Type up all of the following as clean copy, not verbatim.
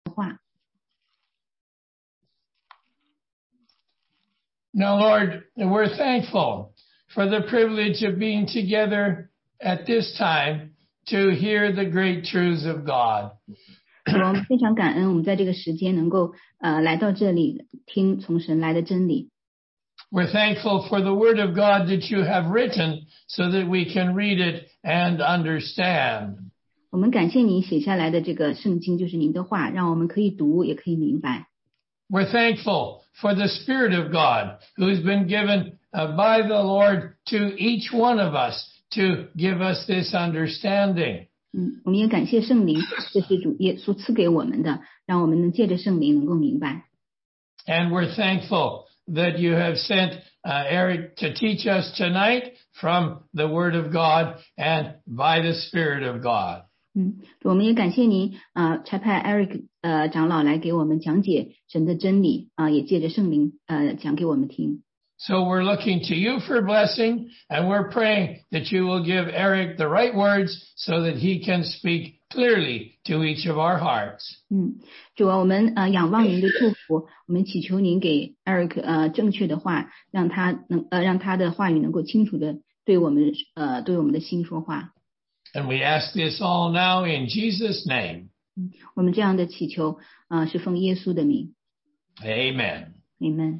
Now, Lord, we're thankful for the privilege of being together at this time to hear the great truths of God. 我们非常感恩我们在这个时间能够来到这里听从神来的真理。 We're thankful for the word of God that you have written so that we can read it and understand. 我们感谢你写下来的这个圣经，就是您的话，让我们可以读也可以明白。 We're thankful for the Spirit of God who's been given by the Lord to each one of us to give us this understanding. 我们也感谢圣灵，这是主耶稣赐给我们的，让我们能借着圣灵能够明白。 And we're thankful that you have sent Eric to teach us tonight from the Word of God and by the Spirit of God. 我们也感谢您差派 Eric 长老来给我们讲解神的真理也借着圣灵讲给我们听。 So we're looking to you for blessing, and we're praying that you will give Eric the right words so that he can speak clearly to each of our hearts. 主啊，我们仰望您的祝福，我们祈求您给 Eric 正确的话，让他的话语能够清楚的对我们的心说话。 And we ask this all now in Jesus' name. 我们这样的祈求是奉耶稣的名。 Amen. Amen.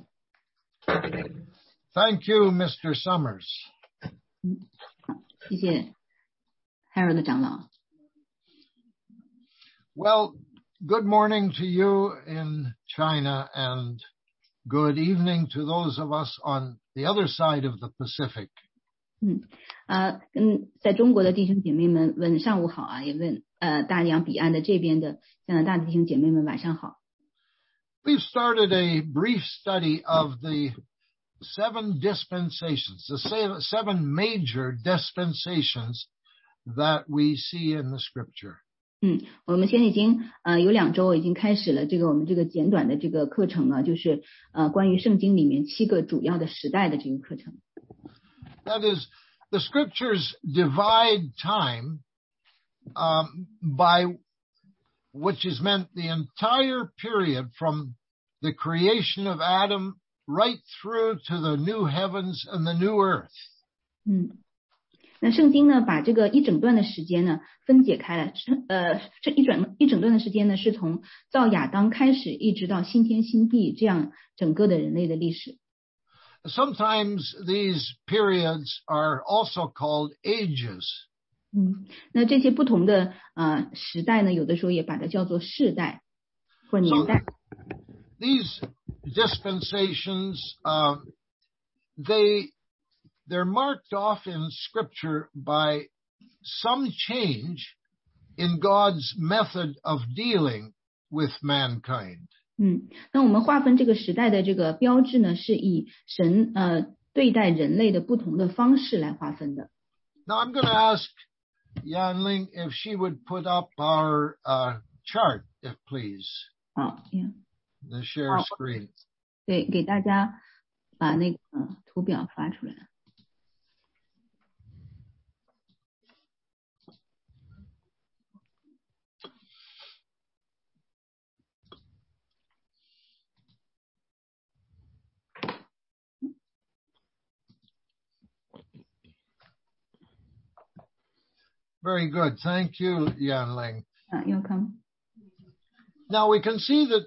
Thank you, Mr. Summers. 谢谢 Harold 长老。 Well, good morning to you in China and good evening to those of us on the other side of the Pacific. 在中国的弟兄姐妹们问上午好啊，也问大洋彼岸的这边的加拿大的弟兄姐妹们晚上好。 We've started a brief study of the 7 dispensations, the 7 major dispensations that we see in the scripture. 我们现在已经有2周已经开始了我们这个简短的这个课程呢，就是关于圣经里面7个主要的时代的这个课程。 That is, the scriptures divide time by which is meant the entire period from the creation of Adam right through to the new heavens and the new earth. 那圣经呢，把这个一整段的时间呢分解开来，这一整段的时间呢，是从造亚当开始，一直到新天新地这样整个的人类的历史。 Sometimes these periods are also called ages. 那这些不同的时代呢，有的时候也把它叫做世代或年代。 So, these dispensations, they're marked off in Scripture by some change in God's method of dealing with mankind. 那我们划分这个时代的这个标志呢，是以神对待人类的不同的方式来划分的。 Now I'm going to ask Yanling if she would put up our chart, if please. The share screen. 对，给大家把那个图表发出来。 Very good. Thank you, Yanling. Welcome. Now we can see that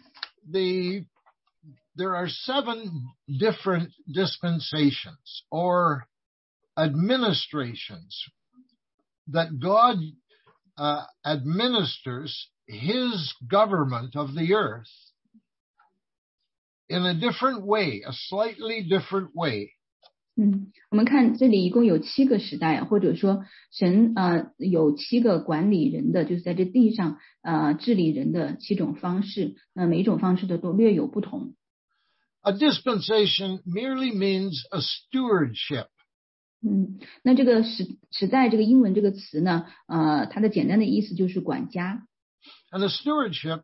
there are 7 different dispensations or administrations that God administers his government of the earth in a different way, a slightly different way. 我们看这里一共有7个时代，或者说神有7个管理人的，就是在这地上治理人的7种方式，那每一种方式的都略有不同。 A dispensation merely means a stewardship. 那这个时代这个英文这个词呢，它的简单的意思就是管家。 And a stewardship,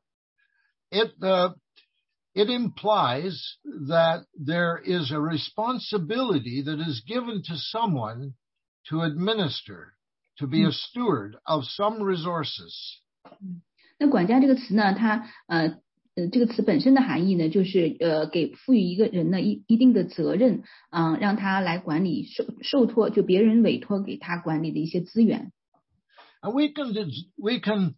it implies that there is a responsibility that is given to someone to administer, to be a steward of some resources. 那管家这个词呢，它这个词本身的含义呢，就是给赋予一个人呢一定的责任，让他来管理受托，就别人委托给他管理的一些资源。 And we can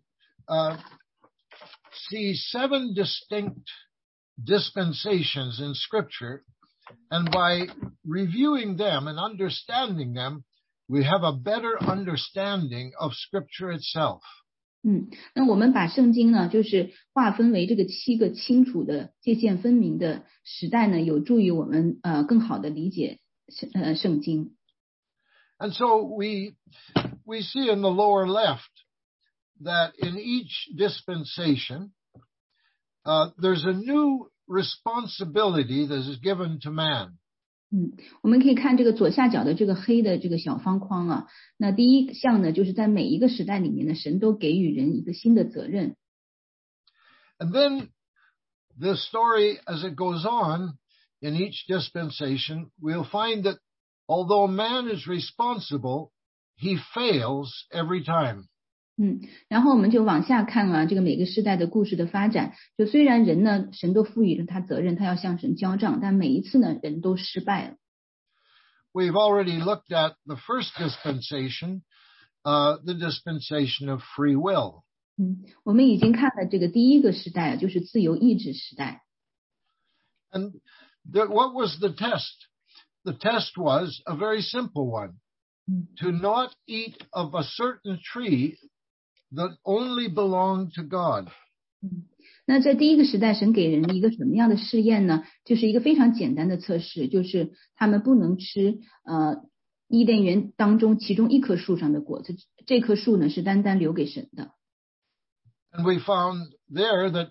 see 7 distinct dispensations in Scripture, and by reviewing them and understanding them, we have a better understanding of Scripture itself. 那我们把圣经呢，就是划分为这个7个清楚的界限分明的时代呢，有助于我们更好的理解圣经。 And so we see in the lower left that in each dispensation, there's a new responsibility that is given to man. 我们可以看这个左下角的这个黑的这个小方框啊，那第一项呢，就是在每一个时代里面呢，神都给予人一个新的责任。 And then the story as it goes on in each dispensation, we'll find that although man is responsible, he fails every time. 然后我们就往下看啊，这个每个时代的故事的发展，就虽然人呢，神都赋予了他责任，他要向神交账，但每一次呢，人都失败了。 We've already looked at the first dispensation, the dispensation of free will. 我们已经看了这个第一个时代啊，就是自由意志时代。 And what was the test? The test was a very simple one, to not eat of a certain tree that only belonged to God. 那在第一个时代，神给人一个什么样的试验呢？就是一个非常简单的测试，就是他们不能吃伊甸园当中其中一棵树上的果子，这棵树呢是单单留给神的。 And we found there that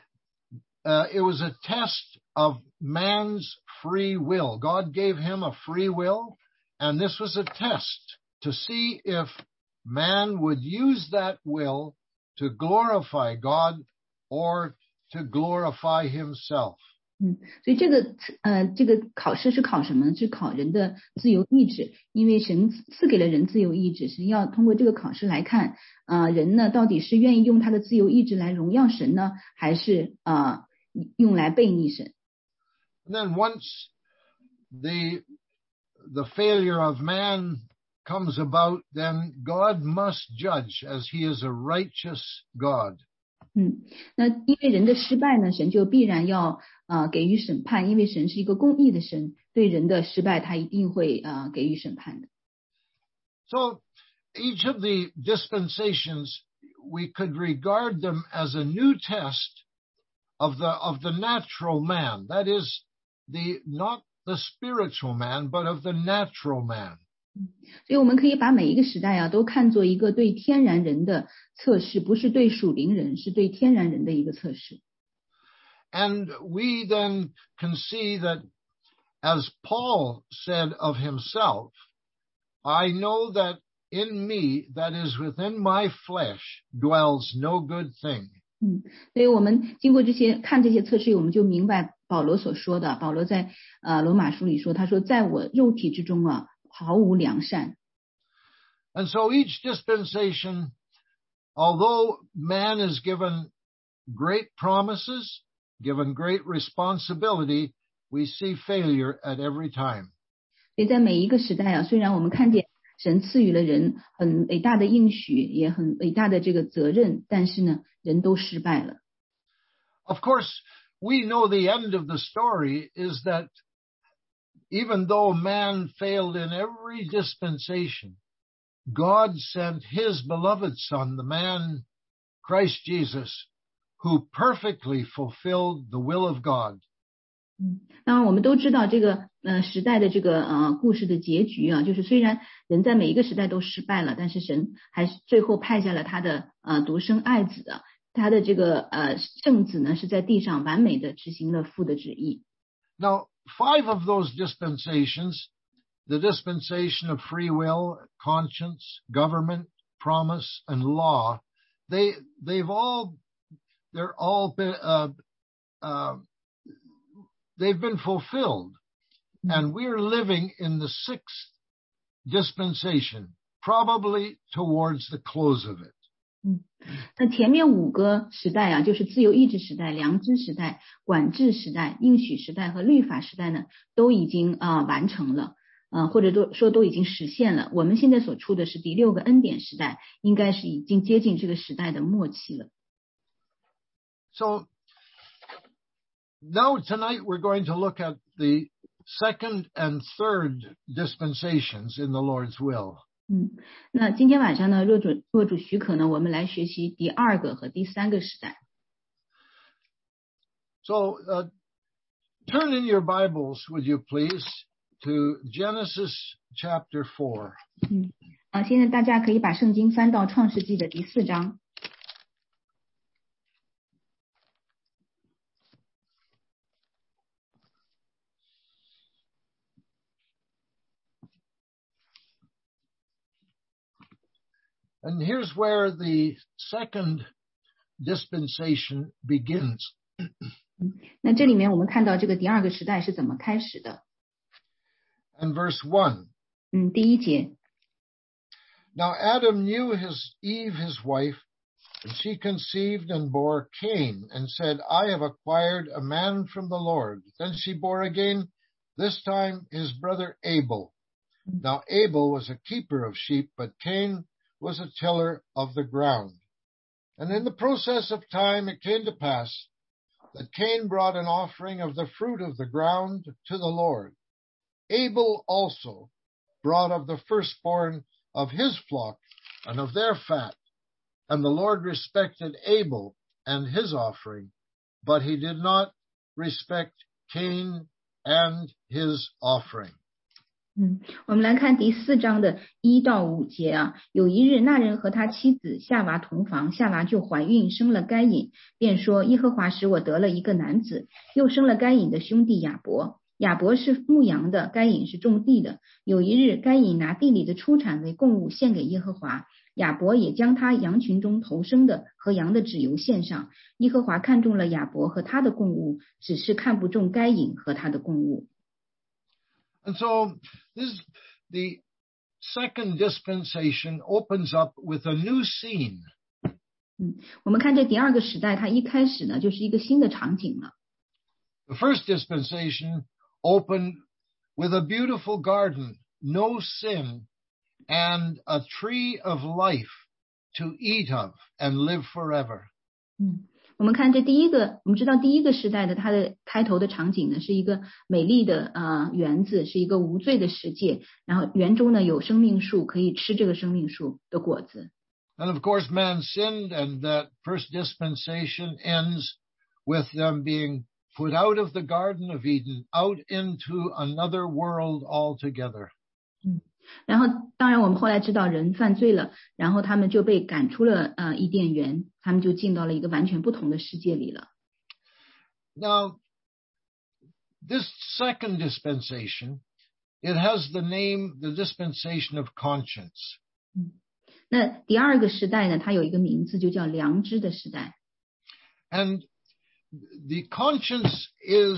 it was a test of man's free will. God gave him a free will, and this was a test to see if man would use that will to glorify God or to glorify himself. 所以这个考试是考什么呢？是考人的自由意志，因为神赐给了人自由意志，神要通过这个考试来看，人呢到底是愿意用他的自由意志来荣耀神呢，还是用来背逆神。 And then once the failure of man comes about, then God must judge as he is a righteous God. 那因为人的失败呢，神就必然要给予审判，因为神是一个公义的神，对人的失败他一定会给予审判的。 So each of the dispensations, we could regard them as a new test of the natural man. That is, not the spiritual man, but of the natural man. 所以我们可以把每一个时代啊都看作一个对天然人的测试，不是对属灵人，是对天然人的一个测试。 And we then can see that, as Paul said of himself, I know that in me, that is within my flesh, dwells no good thing. 所以我们经过看这些测试，我们就明白保罗所说的。保罗在罗马书里说，他说在我肉体之中啊毫无良善。 And so each dispensation, although man is given great promises, given great responsibility, we see failure at every time. 所以在每一个时代啊，虽然我们看见神赐予了人很伟大的应许，也很伟大的这个责任，但是呢，人都失败了。 Of course, we know the end of the story is that even though man failed in every dispensation, God sent his beloved Son, the man Christ Jesus, who perfectly fulfilled the will of God. 当然我们都知道这个时代的这个故事的结局啊，就是虽然人在每一个时代都失败了，但是神还是最后派下了他的独生爱子的，他的这个圣子呢是在地上完美的执行了父的旨意。 Now, 5 of those dispensations, the dispensation of free will, conscience, government, promise, and law, they've all been fulfilled, and we're living in the 6th dispensation, probably towards the close of it. 那前面5个时代啊，就是自由意志时代、良知时代、管制时代、应许时代和律法时代呢，都已经完成了，或者都已经实现了。我们现在所处的是第6个恩典时代，应该是已经接近这个时代的末期了。 So now tonight we're going to look at the second and third dispensations in the Lord's will. 那今天晚上呢，若主许可呢，我们来学习第2个和第3个时代。 So turn in your Bibles, would you please, to Genesis chapter 4. 现在大家可以把圣经翻到创世纪的第4章。 And here's where the second dispensation begins. 那这里面我们看到这个第2个时代是怎么开始的。 And verse 1. 第1节。 Now Adam knew Eve his wife, and she conceived and bore Cain, and said, I have acquired a man from the Lord. Then she bore again, this time his brother Abel. Now Abel was a keeper of sheep, but Cain was a tiller of the ground. And in the process of time it came to pass that Cain brought an offering of the fruit of the ground to the Lord. Abel also brought of the firstborn of his flock and of their fat. And the Lord respected Abel and his offering, but he did not respect Cain and his offering. 我们来看第4章的1到5节啊。有一日，那人和他妻子夏娃同房，夏娃就怀孕，生了该隐，便说：耶和华使我得了一个男子。又生了该隐的兄弟亚伯。亚伯是牧羊的，该隐是种地的。有一日，该隐拿地里的出产为供物献给耶和华，亚伯也将他羊群中头生的和羊的脂油献上。耶和华看中了亚伯和他的供物，只是看不中该隐和他的供物。 And so the second dispensation opens up with a new scene. 我们看这第2个时代，它一开始呢就是一个新的场景了。 The first dispensation opened with a beautiful garden, no sin, and a tree of life to eat of and live forever. 我们看这我们知道第1个时代的它的开头的场景呢，是一个美丽的园子，是一个无罪的世界，然后园中呢有生命树，可以吃这个生命树的果子。 And of course man sinned, and that first dispensation ends with them being put out of the Garden of Eden, out into another world altogether. 然后当然我们后来知道人犯罪了，然后他们就被赶出了伊甸园，他们就进到了一个完全不同的世界里了。 Now, this second dispensation, it has the name, the dispensation of conscience. 那第2个时代呢，它有一个名字，就叫良知的时代。 And the conscience is,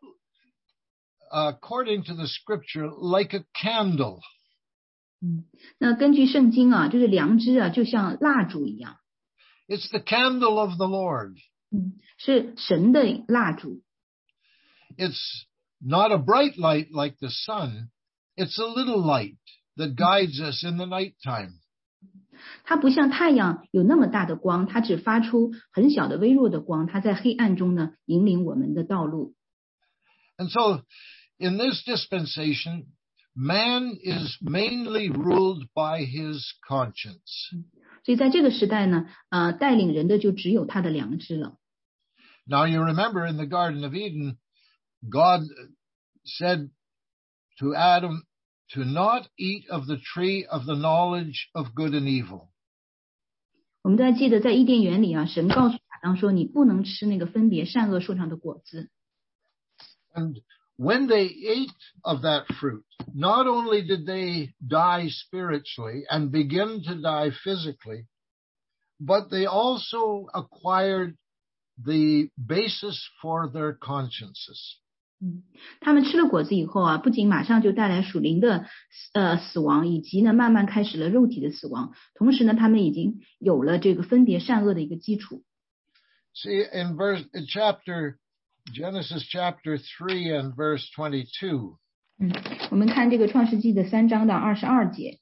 according to the scripture, like a candle. 那根据圣经啊，就是良知啊，就像蜡烛一样。 It's the candle of the Lord. 是神的蜡烛。 It's not a bright light like the sun. It's a little light that guides us in the nighttime. 它不像太阳有那么大的光，它只发出很小的微弱的光，它在黑暗中呢引领我们的道路。 And so, in this dispensation, man is mainly ruled by his conscience. 所以在这个时代呢，带领人的就只有他的良知了。 Now you remember in the Garden of Eden, God said to Adam to not eat of the tree of the knowledge of good and evil. 我们都还记得在伊甸园里啊，神告诉亚当说，你不能吃那个分别善恶树上的果子。 And when they ate of that fruit, not only did they die spiritually and begin to die physically, but they also acquired the basis for their consciences. 他们吃了果子以后啊，不仅马上就带来属灵的死亡，以及呢慢慢开始了肉体的死亡，同时呢他们已经有了这个分别善恶的一个基础。 See, in Genesis chapter 3 and verse 22. 我们看这个创世纪的3章的22节。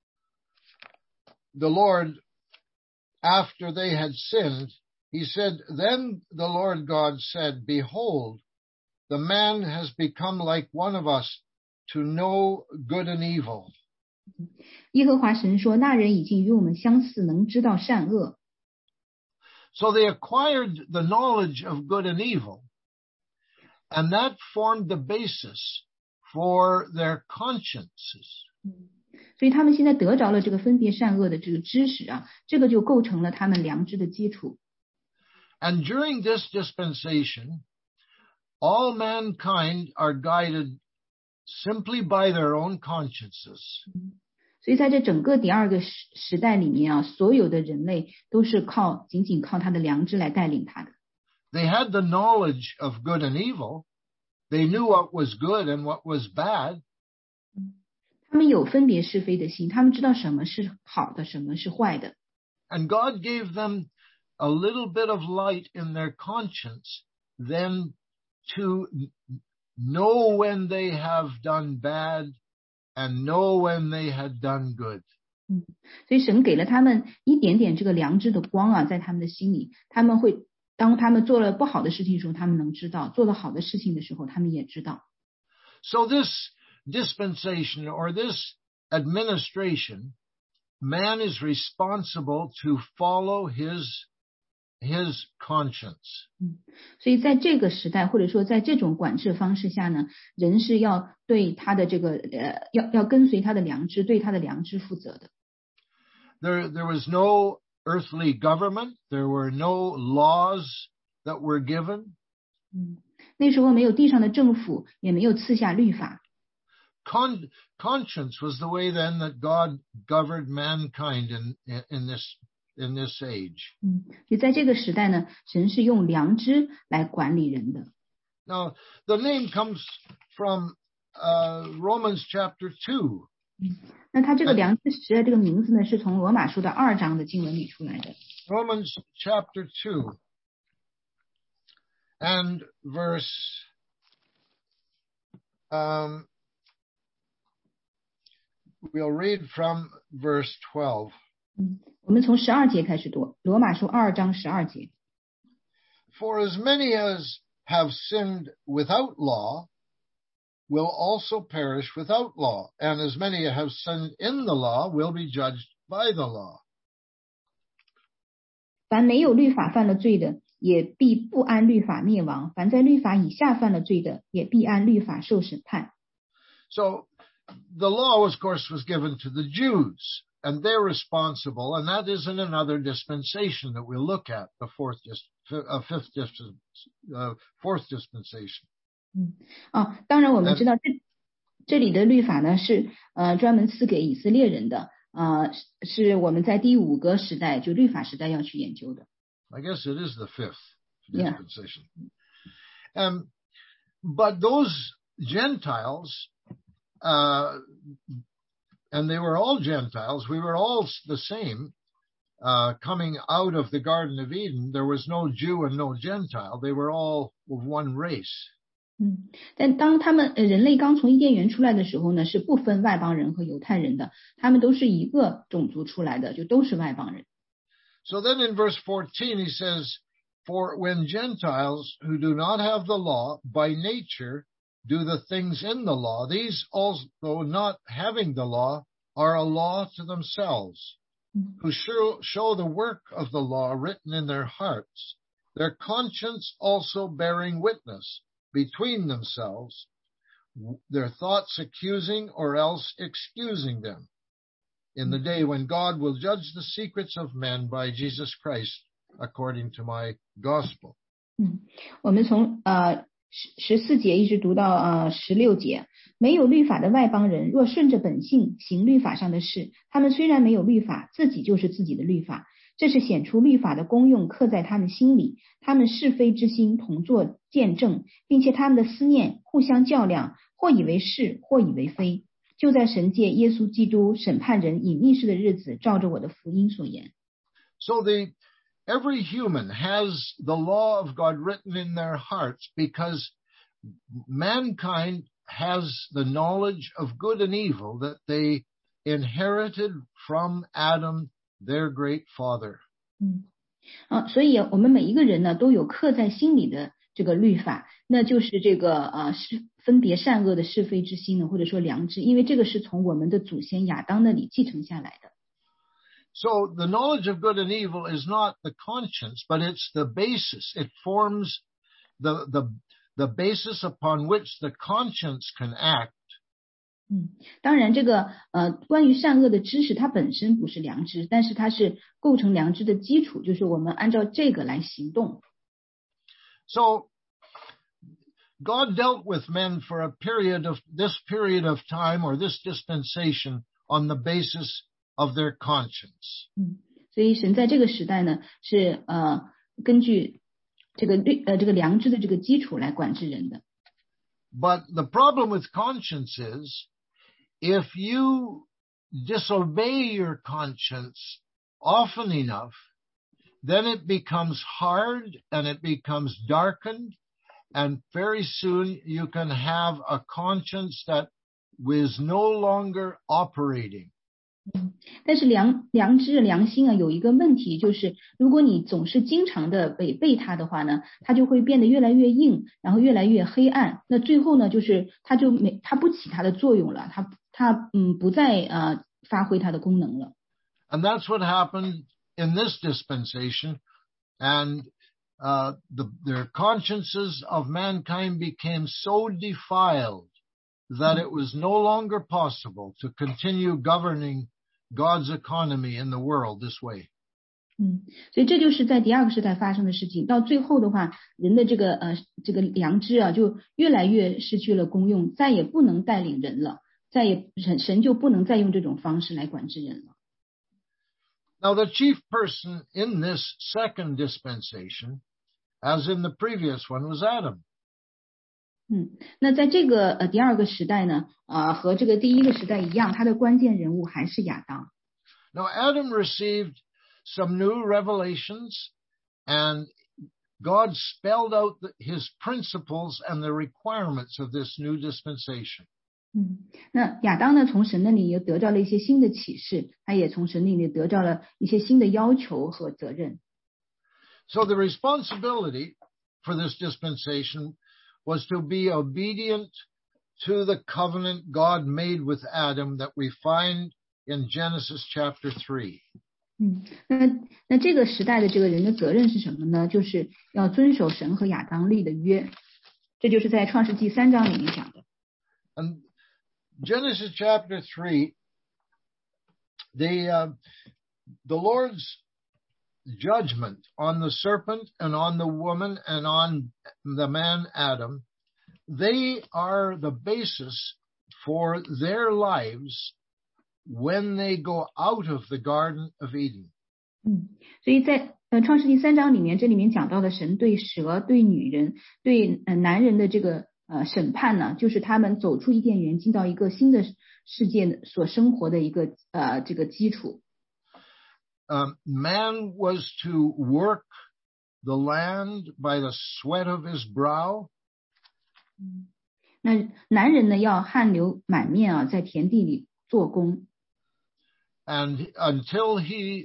The Lord, after they had sinned, he said, Then the Lord God said, Behold, the man has become like one of us to know good and evil. 耶和华神说，那人已经与我们相似，能知道善恶。 So they acquired the knowledge of good and evil, and that formed the basis for their consciences. 所以他们现在得着了这个分别善恶的这个知识啊，这个就构成了他们良知的基础。 And during this dispensation, all mankind are guided simply by their own consciences. 所以在这整个第二个时代里面啊，所有的人类都是仅仅靠他的良知来带领他的。 They had the knowledge of good and evil. They knew what was good and what was bad. 他们有分别是非的心，他们知道什么是好的，什么是坏的。 And God gave them a little bit of light in their conscience then to know when they have done bad and know when they had done good. 所以神给了他们一点点这个良知的光啊，在他们的心里，当他们做了不好的事情的时候，他们能知道；做了好的事情的时候，他们也知道。 So this dispensation or this administration, man is responsible to follow his conscience. 所以在这个时代，或者说在这种管制方式下呢，人是要对他的这个要跟随他的良知，对他的良知负责的。 There was no earthly government. There were no laws that were given. 那时候没有地上的政府，也没有赐下律法。 Conscience was the way then that God governed mankind in this age. 就在这个时代呢，神是用良知来管理人的。 Now, the name comes from Romans chapter 2. 那他这个良知时的这个名字呢，是从罗马书的2章的经文里出来的。 Romans chapter 2 and verse we'll read from verse 12. 我们从12节开始读，罗马书2章12节。 For as many as have sinned without law will also perish without law, and as many as have sinned in the law will be judged by the law. 凡没有律法犯了罪的，也必不按律法灭亡；凡在律法以下犯了罪的，也必按律法受审判。 So the law, of course, was given to the Jews, and they're responsible, and that is in another dispensation that we'll look at, the fourth dispensation. 当然我们知道这里的律法呢是专门赐给以色列人的，是我们在第5个时代，就律法时代要去研究的。 I guess it is the fifth dispensation. Yeah. But those Gentiles, and they were all Gentiles, we were all the same, coming out of the Garden of Eden. There was no Jew and no Gentile. They were all of one race. 但当他们人类刚从伊甸园出来的时候呢，是不分外邦人和犹太人的，他们都是一个种族出来的，就都是外邦人。 So then in verse 14 he says, For when Gentiles who do not have the law by nature do the things in the law, these also not having the law are a law to themselves, who show the work of the law written in their hearts, their conscience also bearing witness between themselves, their thoughts accusing or else excusing them, in the day when God will judge the secrets of men by Jesus Christ, according to my gospel. 我们从14节一直读到16节，没有律法的外邦人，若顺着本性行律法上的事，他们虽然没有律法，自己就是自己的律法， 这是显出律法的功用刻在他们心里，他们是非之心同作见证，并且他们的思念互相较量，或以为是，或以为非。就在神借耶稣基督审判人隐秘事的日子，照着我的福音所言。 So every human has the law of God written in their hearts because mankind has the knowledge of good and evil that they inherited from Adam, their great father. 所以我们每一个人呢都有刻在心里的这个律法，那就是这个是分别善恶的是非之心呢，或者说良知，因为这个是从我们的祖先亚当那里继承下来的。 So the knowledge of good and evil is not the conscience, but it's the basis. It forms the basis upon which the conscience can act. 当然这个关于善恶的知识它本身不是良知，但是它是构成良知的基础，就是我们按照这个来行动。 So God dealt with men for this period of time or this dispensation on the basis of their conscience. 所以神在这个时代呢是根据这个良知的这个基础来管制人的。 But the problem with conscience is if you disobey your conscience often enough, then it becomes hard and it becomes darkened, and very soon you can have a conscience that is no longer operating. 但是良知良心有一个问题，就是如果你总是经常的违背它的话呢，它就会变得越来越硬，然后越来越黑暗。那最后呢，就是它不起它的作用了，它不再发挥它的功能了。 And that's what happened in this dispensation, and their consciences of mankind became so defiled that it was no longer possible to continue governing God's economy in the world this way. 所以这就是在第二个时代发生的事情。到最后的话，人的这个良知就越来越失去了功用，再也不能带领人了，神就不能再用这种方式来管制人了。 Now the chief person in this second dispensation, as in the previous one, was Adam. 那在这个第二个时代呢，和这个第一个时代一样，他的关键人物还是亚当。 Now Adam received some new revelations, and God spelled out his principles and the requirements of this new dispensation. 那亚当呢，从神那里也得到了一些新的启示，他也从神那里得到了一些新的要求和责任。 So the responsibility for this dispensation was to be obedient to the covenant God made with Adam that we find in Genesis chapter 3. 那这个时代的这个人的责任是什么呢？就是要遵守神和亚当立的约，这就是在创世纪3章里面讲的。 And Genesis chapter 3, the Lord's judgment on the serpent and on the woman and on the man Adam, they are the basis for their lives when they go out of the Garden of Eden. 所以在创世纪3章里面，这里面讲到的神对蛇、对女人、对男人的这个审判呢，就是他们走出伊甸园，进到一个新的世界所生活的一个这个基础。 Man was to work the land by the sweat of his brow. 那男人呢，要汗流满面在田地里做工。 And until he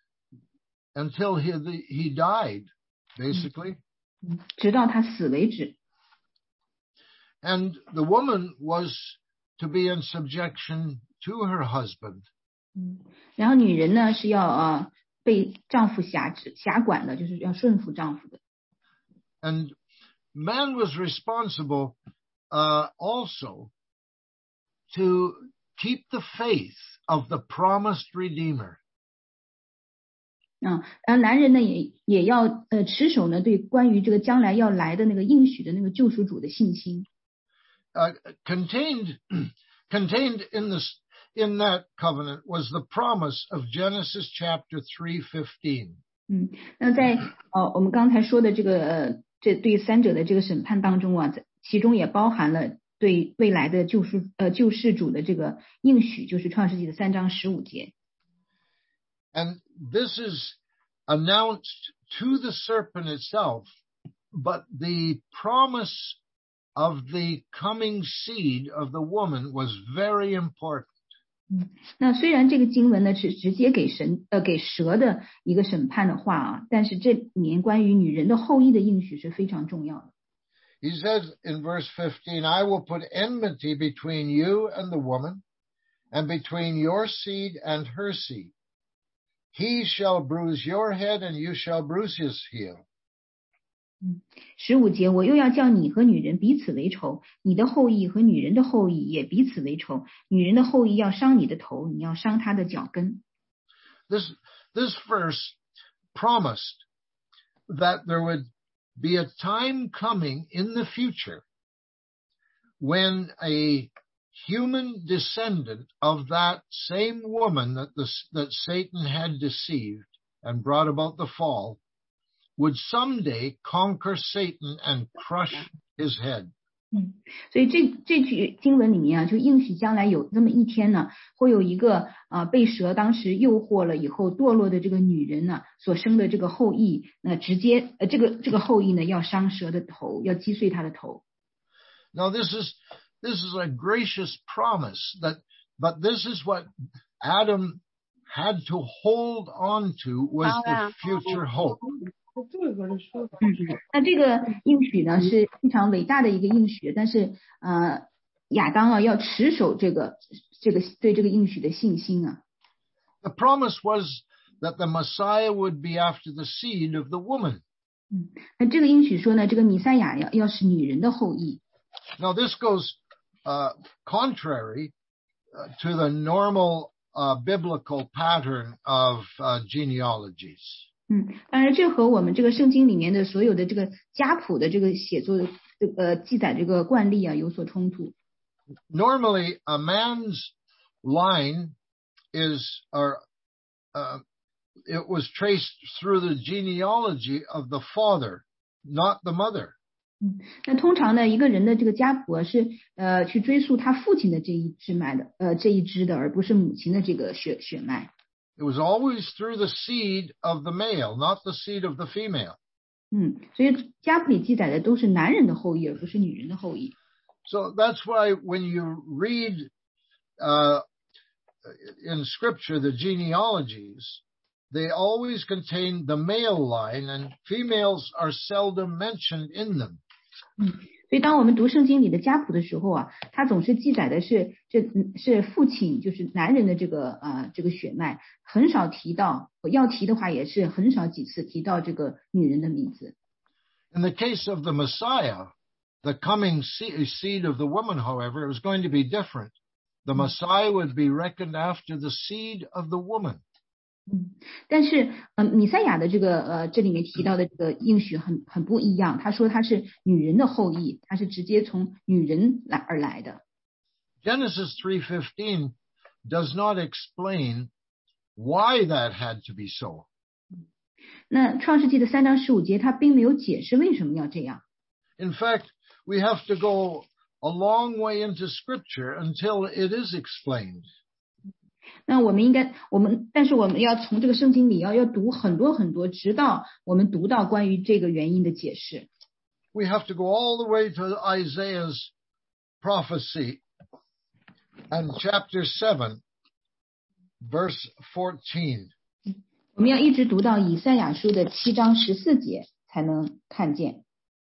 died, basically. 直到他死为止。 And the woman was to be in subjection to her husband. 然后女人呢是要被丈夫辖管的，就是要顺服丈夫的。 And man was responsible also to keep the faith of the promised Redeemer. 然后男人呢也要持守呢对关于这个将来要来的那个应许的那个救赎主的信心。 Contained in that covenant was the promise of Genesis chapter 3:15. 那在我们刚才说的这个这对三者的这个审判当中啊，其中也包含了对未来的救世主的这个应许，就是创世纪的3章15节。 And this is announced to the serpent itself, but the promise of the coming seed of the woman was very important. 那虽然这个经文呢是直接给蛇的一个审判的话啊，但是这里面关于女人的后裔的应许是非常重要的。 He says in verse 15, I will put enmity between you and the woman, and between your seed and her seed. He shall bruise your head, and you shall bruise his heel. 15节，我又要叫你和女人彼此为仇，你的后裔和女人的后裔也彼此为仇。女人的后裔要伤你的头，你要伤她的脚跟。 This verse promised that there would be a time coming in the future when a human descendant of that same woman that Satan had deceived and brought about the fall would someday conquer Satan and crush his head. 所以这句经文里面啊，就应许将来有这么一天呢，会有一个被蛇当时诱惑了以后堕落的这个女人呢所生的这个后裔，那直接这个后裔呢要伤蛇的头，要击碎他的头。 Now this is a gracious promise but this is what Adam had to hold on to was the future hope. 那这个应许呢是非常伟大的一个应许，但是亚当啊要持守这个对这个应许的信心啊。 The promise was that the Messiah would be after the seed of the woman. 那这个应许说呢，这个弥赛亚要是女人的后裔。 Now this goes contrary to the normal biblical pattern of genealogies. 当然这和我们这个圣经里面的所有的这个家谱的这个写作的记载这个惯例啊有所冲突。 Normally a man's line is it was traced through the genealogy of the father, not the mother. 那通常呢一个人的这个家谱啊是去追溯他父亲的这一支的，而不是母亲的这个血脉。 It was always through the seed of the male, not the seed of the female. 所以家谱里记载的都是男人的后裔，而不是女人的后裔。 So that's why when you read in scripture the genealogies, they always contain the male line and females are seldom mentioned in them. 所以当我们读圣经里的家谱的时候啊，它总是记载的是父亲就是男人的这个血脉，很少提到，要提的话也是很少几次提到这个女人的名字。 In the case of the Messiah, the coming seed of the woman, however, it was going to be different. The Messiah would be reckoned after the seed of the woman. 但是弥赛亚的这个这里面提到的这个应许很不一样，他说他是女人的后裔，他是直接从女人而来的。 Genesis 3:15 does not explain why that had to be so. 那创世纪的3章15节他并没有解释为什么要这样。 In fact, we have to go a long way into scripture until it is explained. 那但是我们要从这个圣经里要读很多很多，直到我们读到关于这个原因的解释。 We have to go all the way to Isaiah's prophecy and chapter 7, verse 14. 我们要一直读到以赛亚书的7章14节才能看见。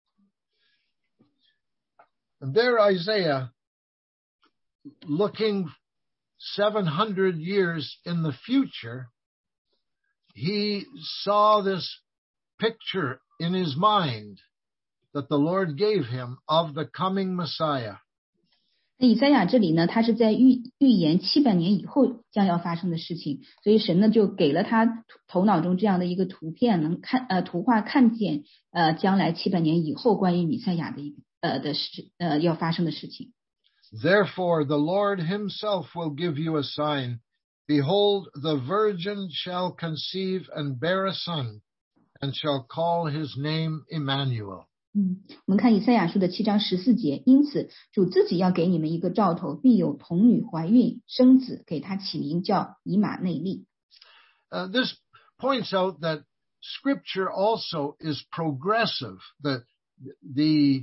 And there Isaiah, looking 700 years in the future, he saw this picture in his mind that the Lord gave him of the coming Messiah. 那以赛亚这里呢，他是在预言700年以后将要发生的事情，所以神呢就给了他头脑中这样的一个图片，能图画看见将来700年以后关于弥赛亚的要发生的事情。 Therefore the Lord himself will give you a sign. Behold, the virgin shall conceive and bear a son, and shall call his name Emmanuel. 我们看以赛亚书的7章14节，因此主自己要给你们一个兆头，必有童女怀孕生子，给他起名叫以马内利。 This points out that Scripture also is progressive. The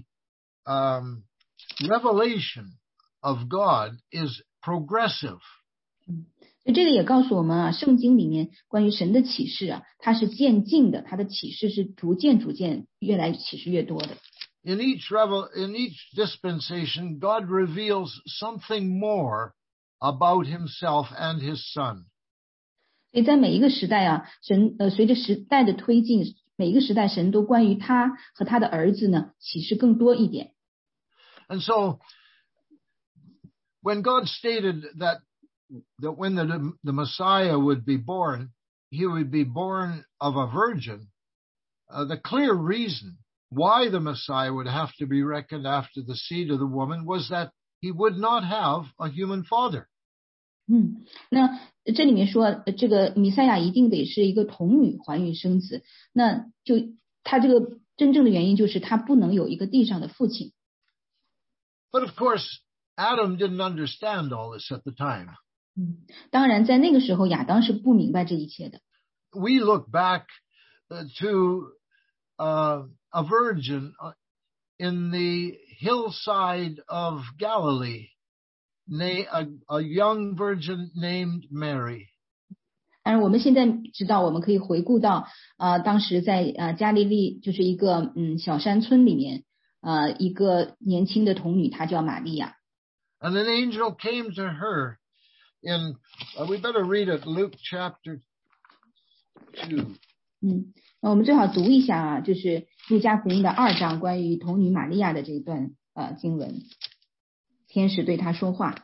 revelation of God is progressive. 所以这个也告诉我们啊，圣经里面关于神的启示啊，它是渐进的，它的启示是逐渐越来启示越多的。 In each dispensation, God reveals something more about himself and his son. 所以在每一个时代啊，神随着时代的推进，每一个时代神都关于他和他的儿子呢启示更多一点。 And so when God stated that when the Messiah would be born, he would be born of a virgin, the clear reason why the Messiah would have to be reckoned after the seed of the woman was that he would not have a human father. 那这里面说这个弥赛亚一定得是一个童女怀孕生子，那就他这个真正的原因就是他不能有一个地上的父亲。 But of course, Adam didn't understand all this at the time. 当然在那个时候亚当是不明白这一切的。 We look back to a virgin in the hillside of Galilee, a young virgin named Mary. 但是我们现在知道，我们可以回顾到当时在加利利就是一个小山村里面一个年轻的童女，她叫玛利亚。 And an angel came to her in we better read it, Luke chapter 2. 那我们最好读一下啊，就是路加福音的2章关于童女玛利亚的这一段经文。天使对她说话。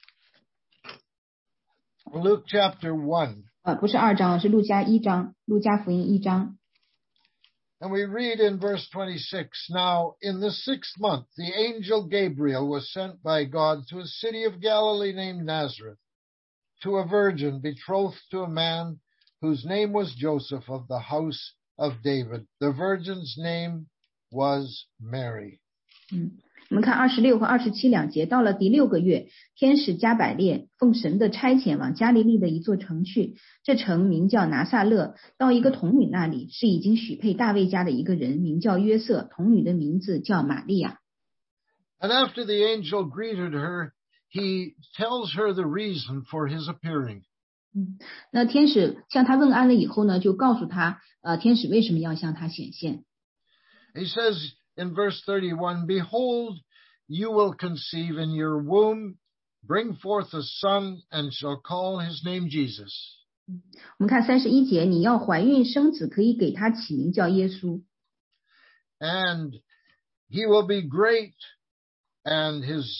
Luke chapter 1. 不是2章，是路加1章，路加福音1章。 And we read in verse 26, Now in the 6th month, the angel Gabriel was sent by God to a city of Galilee named Nazareth, to a virgin betrothed to a man whose name was Joseph of the house of David. The virgin's name was Mary. 我们看26和27两节，到了第6个月，天使加百列奉神的差遣往加利利的一座城去，这城名叫拿撒勒，到一个童女那里，是已经许配大卫家的一个人，名叫约瑟，童女的名字叫玛利亚。 And after the angel greeted her, he tells her the reason for his appearing. 那天使向他问安了以后呢，就告诉他天使为什么要向他显现。 He says in verse 31, Behold, you will conceive in your womb, bring forth a son, and shall call his name Jesus. 我们看31节，你要怀孕生子，可以给他起名叫耶稣。 And he will be great, and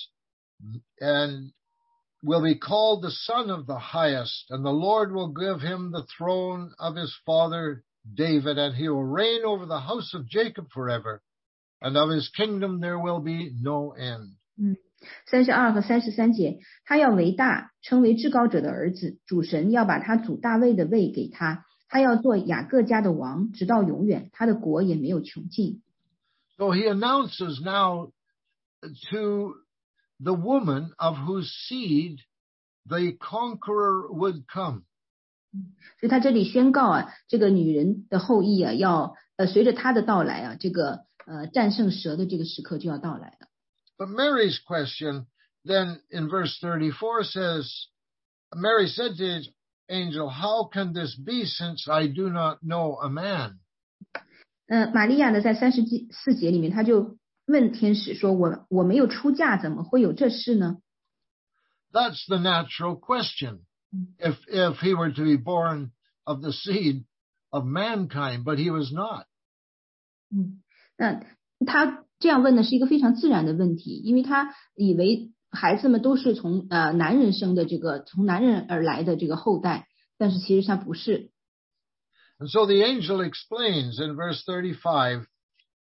will be called the Son of the Highest, and the Lord will give him the throne of his father David, and he will reign over the house of Jacob forever, and of his kingdom there will be no end. 32和33节，他要为大，称为至高者的儿子，主神要把他祖大卫的位给他，他要做雅各家的王，直到永远，他的国也没有穷尽。 So he announces now to the woman of whose seed the conqueror would come. 所以他这里宣告啊，这个女人的后裔啊，要随着他的到来啊，这个战胜蛇的这个时刻就要到来了。 But Mary's question then in verse 34 says, Mary said to the angel, How can this be since I do not know a man? 玛利亚呢，在34节里面，他就问天使说：“我没有出嫁，怎么会有这事呢？” That's the natural question. If he were to be born of the seed of mankind, but he was not. 那他这样问的是一个非常自然的问题，因为他以为孩子们都是从男人生的这个从男人而来的这个后代，但是其实他不是。 And so the angel explains in verse 35,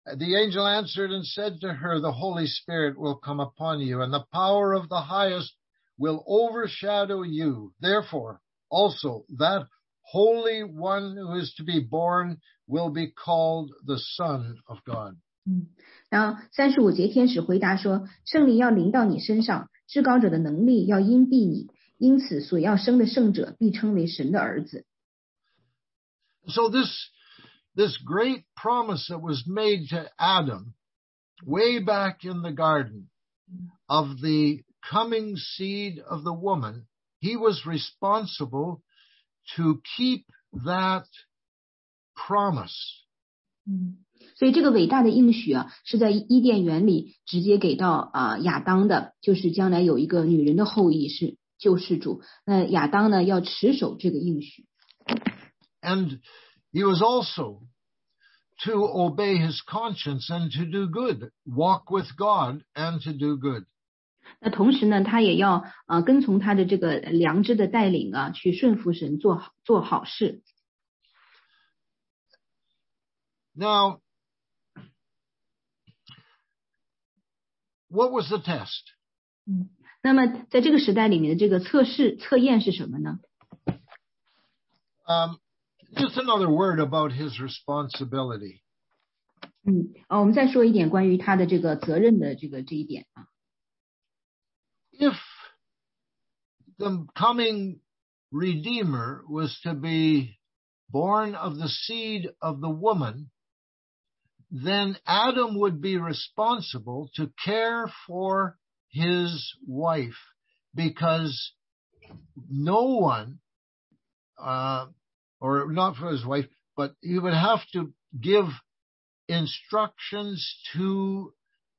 The angel answered and said to her, the Holy Spirit will come upon you, and the power of the highest will overshadow you. Therefore, also that Holy One who is to be born will be called the Son of God. 然后35节天使回答说，圣灵要临到你身上，至高者的能力要荫蔽你，因此所要生的圣者必称为神的儿子。 So this great promise that was made to Adam way back in the garden of the coming seed of the woman, he was responsible to keep that promise. 所以这个伟大的应许啊，是在伊甸园里直接给到亚当的，就是将来有一个女人的后裔是救世主。那亚当呢，要持守这个应许。 And he was also to obey his conscience and to do good, walk with God and to do good. 那同时呢，他也要跟从他的这个良知的带领啊，去顺服神，做好事。 Now, what was the test? 那么在这个时代里面的这个测验是什么呢？ Just another word about his responsibility. 我们再说一点关于他的这个责任的这一点啊。 If the coming Redeemer was to be born of the seed of the woman, then Adam would be responsible to care for his wife, because no one, or not for his wife, but he would have to give instructions to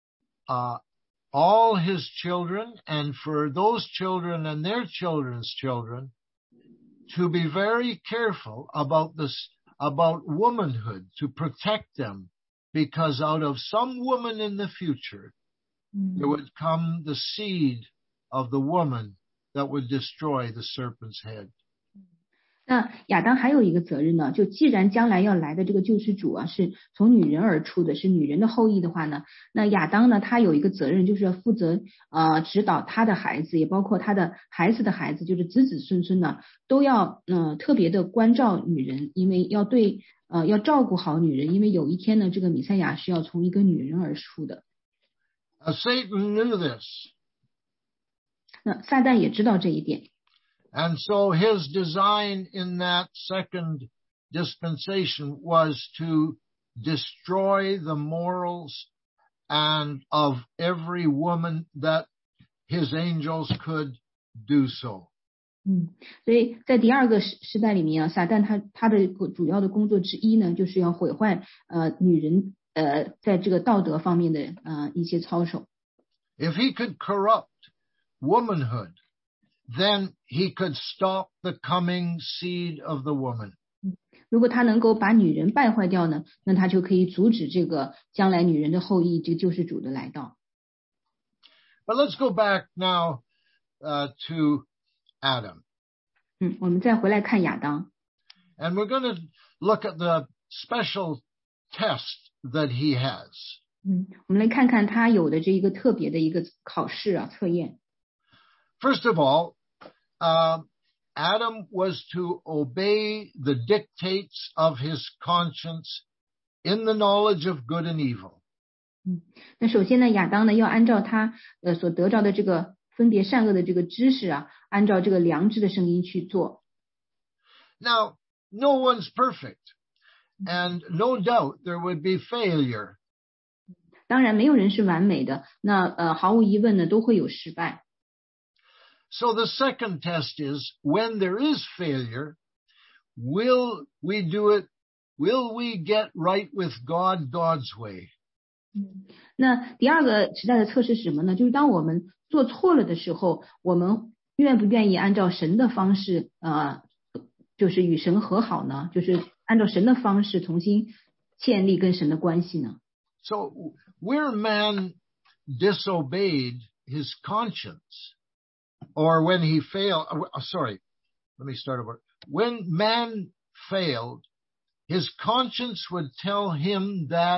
all his children, and for those children and their children's children, to be very careful about womanhood, to protect them, because out of some woman in the future, there would come the seed of the woman that would destroy the serpent's head. 那亚当还有一个责任呢，就既然将来要来的这个救世主啊，是从女人而出的，是女人的后裔的话呢，那亚当呢，他有一个责任，就是要负责指导他的孩子，也包括他的孩子的孩子，就是子子孙孙呢，都要特别的关照女人，因为要照顾好女人，因为有一天呢，这个弥赛亚是要从一个女人而出的。 Satan knew this. 那撒旦也知道这一点。 And so his design in that second dispensation was to destroy the morals and of every woman that his angels could do so. 所以在第二个时代里面啊，撒旦他的主要的工作之一呢，就是要毁坏女人在这个道德方面的一些操守。 If he could corrupt womanhood, then he could stop the coming seed of the woman. 如果他能够把女人败坏掉呢，那他就可以阻止这个将来女人的后裔，这个救世主的来到。 But let's go back now to Adam. 我们再回来看亚当。 And we're going to look at the special test that he has. 我们来看看他有的这一个特别的一个考试啊，测验。 First of all, Adam was to obey the dictates of his conscience in the knowledge of good and evil. 那首先呢，亚当呢要按照他所得着的这个分别善恶的这个知识啊，按照这个良知的声音去做。 Now, no one's perfect, and no doubt there would be failure. 当然，没有人是完美的，那毫无疑问呢，都会有失败。 So the second test is, when there is failure, will we do it? Will we get right with God, God's way? 那第二个时代的测试是什么呢？就是当我们做错了的时候，我们愿不愿意按照神的方式就是与神和好呢？就是按照神的方式重新建立跟神的关系呢？ So where man disobeyed his conscience, or when he failed, let me start over. When man failed, his conscience would tell him that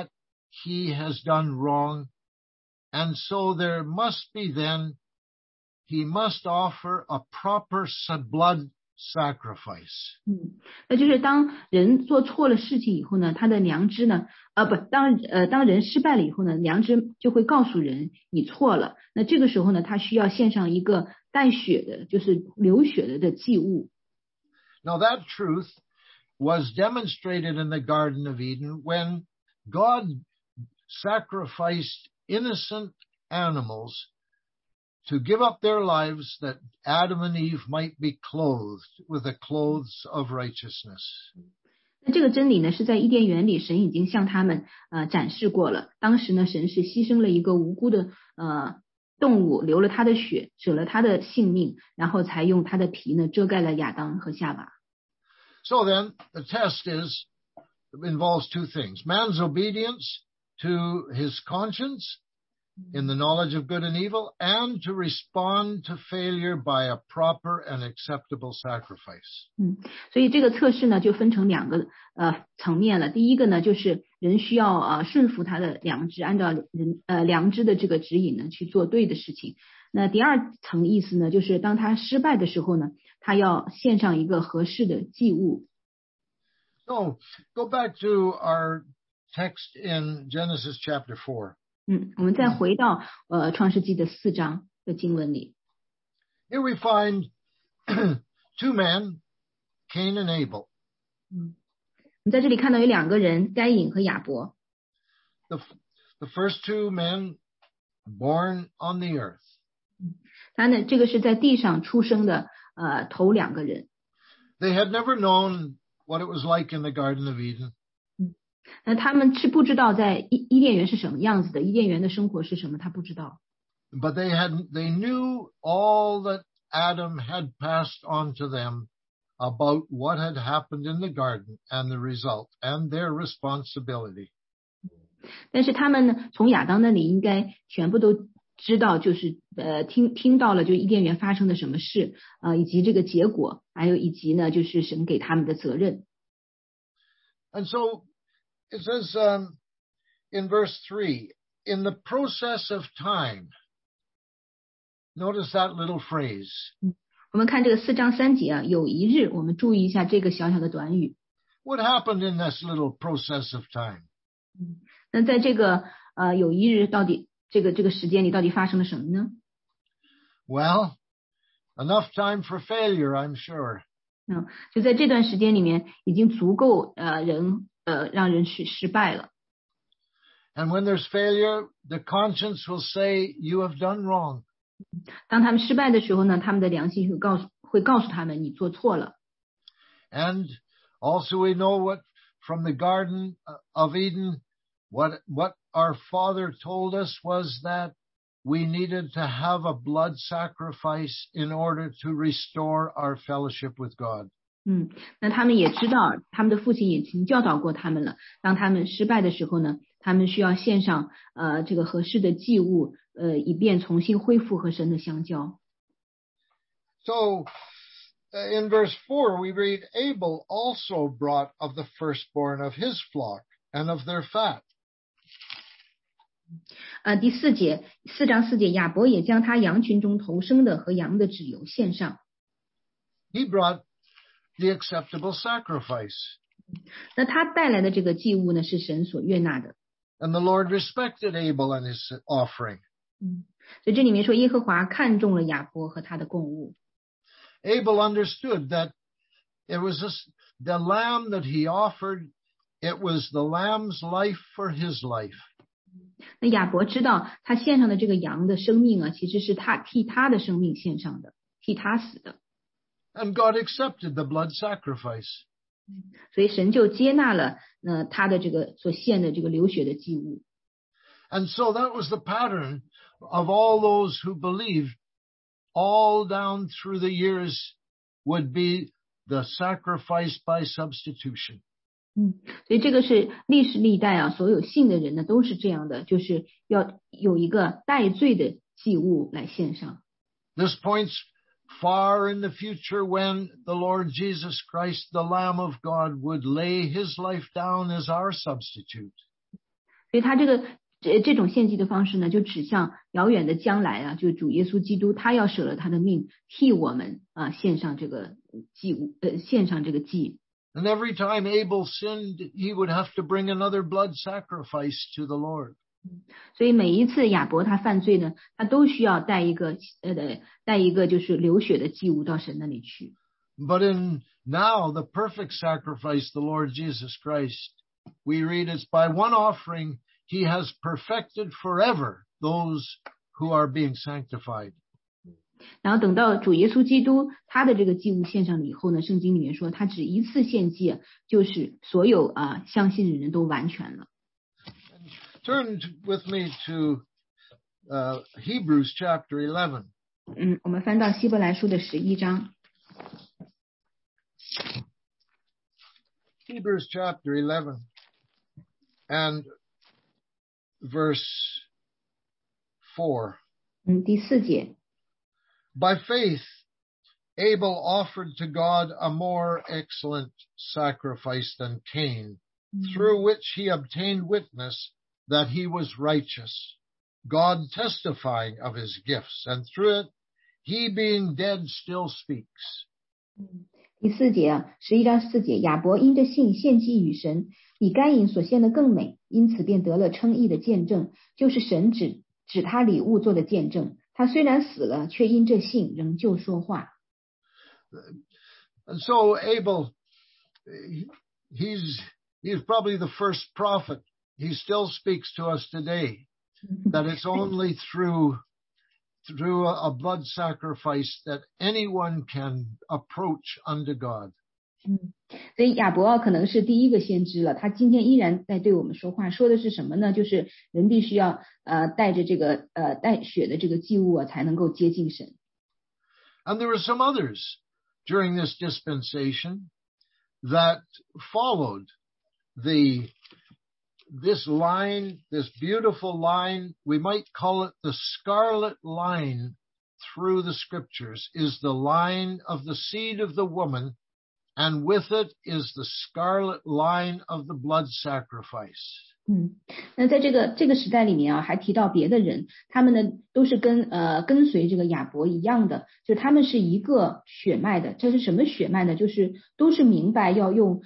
he has done wrong. And so there must be then, he must offer a proper blood sacrifice. 那就是当人做错了事情以后呢，他的良知呢，当人失败了以后呢，良知就会告诉人你错了。那这个时候呢，他需要献上一个带血的，就是流血的祭物。 Now that truth was demonstrated in the Garden of Eden when God sacrificed innocent animals to give up their lives that Adam and Eve might be clothed with the clothes of righteousness. 那这个真理呢，是在伊甸园里，神已经向他们展示过了。当时呢，神是牺牲了一个无辜的动物，流了他的血，舍了他的性命，然后才用他的皮呢遮盖了亚当和夏娃。 So then, the test involves two things: man's obedience to his conscience in the knowledge of good and evil, and to respond to failure by a proper and acceptable sacrifice. 所以这个测试呢，就分成两个层面了。第一个呢，就是人需要顺服他的良知，按照良知的这个指引呢去做对的事情。那第二层意思呢，就是当他失败的时候呢，他要献上一个合适的祭物。 So, go back to our text in Genesis chapter 4. 我们再回到创世纪的4章的经文里。 Here we find two men, Cain and Abel. 我们在这里看到有两个人，该隐和亚伯。 The first two men born on the earth. 他呢，这个是在地上出生的头两个人。 They had never known what it was like in the Garden of Eden. 那他们是不知道在伊甸园是什么样子的，伊甸园的生活是什么，他不知道。 But they knew all that Adam had passed on to them about what had happened in the garden and the result and their responsibility. 但是他们呢，从亚当那里应该全部都知道，就是听到了就伊甸园发生的什么事以及这个结果，还有以及呢就是神给他们的责任。 And so it says in verse 3, in the process of time. Notice that little phrase. 我们看这个4章3节啊，有一日，我们注意一下这个小小的短语。 What happened in this little process of time? 那在这个有一日到底这个时间里到底发生了什么呢？ Well, enough time for failure, I'm sure. 就在这段时间里面，已经足够让人去失败了。 And when there's failure, the conscience will say, you have done wrong. 当他们失败的时候呢，他们的良心会告诉他们，你做错了。 And also we know what from the Garden of Eden, what our Father told us was that we needed to have a blood sacrifice in order to restore our fellowship with God. 那他们也知道，他们的父亲也已经教导过他们了。当他们失败的时候呢，他们需要献上这个合适的祭物，以便重新恢复和神的相交。 So, in verse 4, we read, Abel also brought of the firstborn of his flock and of their fat. 第4节，4章4节，亚伯也将他羊群中头生的和羊的脂油献上。 He brought the acceptable sacrifice. 那他带来的这个祭物呢，是神所悦纳的。 And the Lord respected Abel and his offering. 所以这里面说，耶和华看中了亚伯和他的供物。 Abel understood that it was the lamb that he offered, it was the lamb's life for his life. 那亚伯知道，他献上的这个羊的生命啊，其实是他替他的生命献上的，替他死的。 And God accepted the blood sacrifice. 所以神就接纳了他的这个所献的这个流血的祭物。 And so that was the pattern of all those who believed all down through the years would be the sacrifice by substitution. 所以这个是历史历代啊，所有信的人呢都是这样的，就是要有一个代罪的祭物来献上。 This points far in the future when the Lord Jesus Christ, the Lamb of God, would lay his life down as our substitute. 所以他这种献祭的方式呢，就指向遥远的将来啊，就主耶稣基督，他要舍了他的命，替我们献上这个祭物，献上这个祭。 And every time Abel sinned, he would have to bring another blood sacrifice to the Lord. 所以每一次亚伯他犯罪呢，他都需要带一个就是流血的祭物到神那里去。 But in now the perfect sacrifice, the Lord Jesus Christ, we read it's by one offering he has perfected forever those who are being sanctified. 然后等到主耶稣基督他的这个祭物献上了以后呢，圣经里面说他只一次献祭，就是所有相信的人都完全了。 Turn with me to Hebrews chapter 11. 我们翻到希伯来书的11章。 Hebrews chapter 11 and verse 4. 第4节。 By faith, Abel offered to God a more excellent sacrifice than Cain, through which he obtained witness that he was righteous, God testifying of his gifts, and through it, he being dead still speaks. 第4节11章4节，亚伯因着信献祭与神，比该隐所献的更美，因此便得了称义的见证，就是神指他礼物做的见证。他虽然死了，却因这信仍旧说话。 And so Abel, he's probably the first prophet. He still speaks to us today that it's only through a blood sacrifice that anyone can approach unto God. 所以亚伯可能是第一个先知了，他今天依然在对我们说话，说的是什么呢？就是人必须要带着这个带血的这个祭物才能够接近神。 And there were some others during this dispensation that followed this line, this beautiful line, we might call it the scarlet line through the scriptures, is the line of the seed of the woman, and with it is the scarlet line of the blood sacrifice. 那在这个时代里面还提到别的人，他们呢都是跟随这个亚伯一样的，就他们是一个血脉的。这是什么血脉呢？就是都是明白要用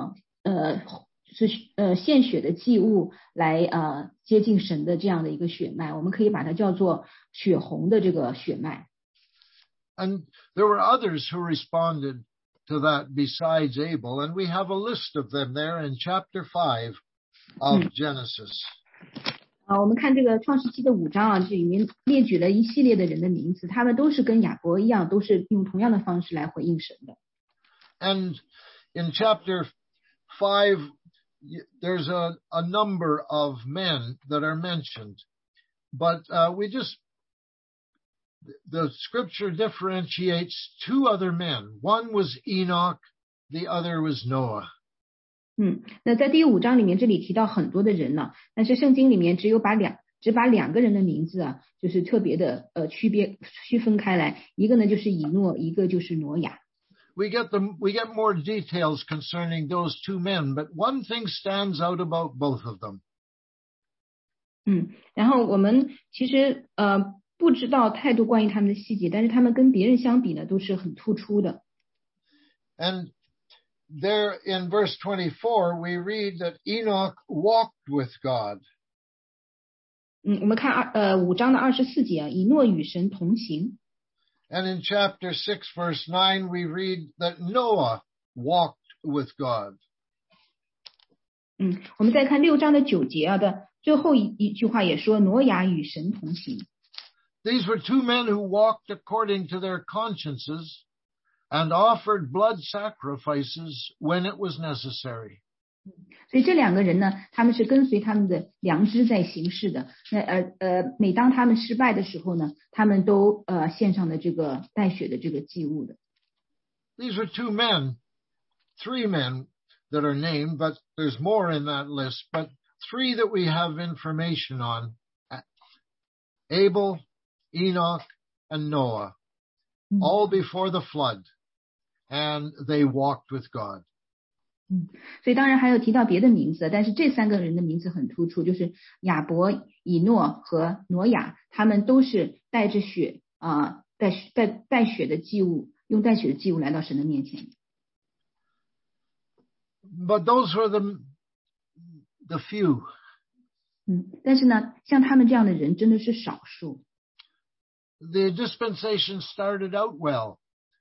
献血的祭物来接近神的这样的一个血脉，我们可以把它叫做血红的这个血脉。 And there were others who responded to that besides Abel, and we have a list of them there in chapter 5 of Genesis. 我们看这个创世纪的5章这里面列举了一系列的人的名字，他们都是跟亚伯一样，都是用同样的方式来回应神的。 And in chapter 5, there's a number of men that are mentioned, but the scripture differentiates two other men. One was Enoch, the other was Noah. 那在第5章里面，这里提到很多的人呢，但是圣经里面只把2个人的名字就是特别的区分开来，一个呢就是以诺，一个就是挪亚。 We get more details concerning those two men, but one thing stands out about both of them. 然后我们其实不知道太多关于他们的细节，但是他们跟别人相比呢，都是很突出的。 And there in verse 24, we read that Enoch walked with God. 我们看5章的24节，以诺与神同行。 And in chapter 6, verse 9, we read that Noah walked with God. 我们再看6章的9节的最后一句话也说，挪亚与神同行。 These were two men who walked according to their consciences and offered blood sacrifices when it was necessary. 所以这2个人呢，他们是跟随他们的良知在行事的。那每当他们失败的时候呢，他们都献上了这个带血的这个祭物的。 These are three men that are named, but there's more in that list, but 3 that we have information on: Abel, Enoch, and Noah, all before the flood, and they walked with God. 所以当然还有提到别的名字，但是这3个人的名字很突出，就是亚伯、以诺和挪亚，他们都是带着血带血的祭物，用带血的祭物来到神的面前。 But those were the few. 但是呢，像他们这样的人真的是少数。 The dispensation started out well.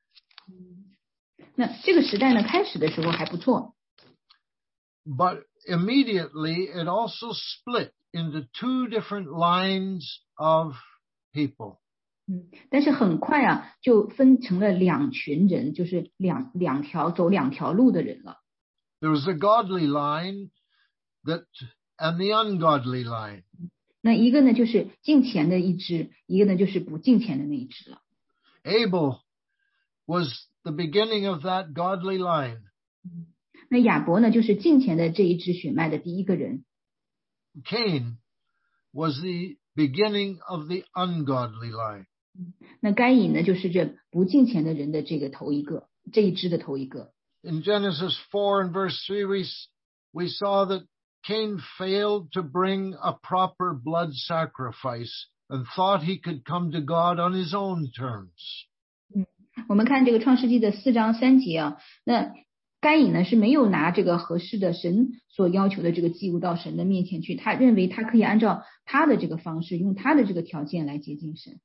那这个时代呢，开始的时候还不错。 But immediately it also split into 2 different lines of people. 但是很快啊，就分成了2群人，就是走2条路的人了。 There was a godly line and the ungodly line. 那一个呢就是敬虔的一支，一个呢就是不敬虔的那一支了。 Abel was the beginning of that godly line. 那亚伯呢就是敬虔的这一支血脉的第一个人。 Cain was the beginning of the ungodly line. 那该隐呢就是这不敬虔的人的这一支的头一个。 In Genesis 4 and verse 3 we saw that Cain failed to bring a proper blood sacrifice and thought he could come to God on his own terms. 我们看这个创世纪的4章3节啊，那该隐呢是没有拿这个合适的神所要求的这个祭物到神的面前去，他认为他可以按照他的这个方式，用他的这个条件来接近神。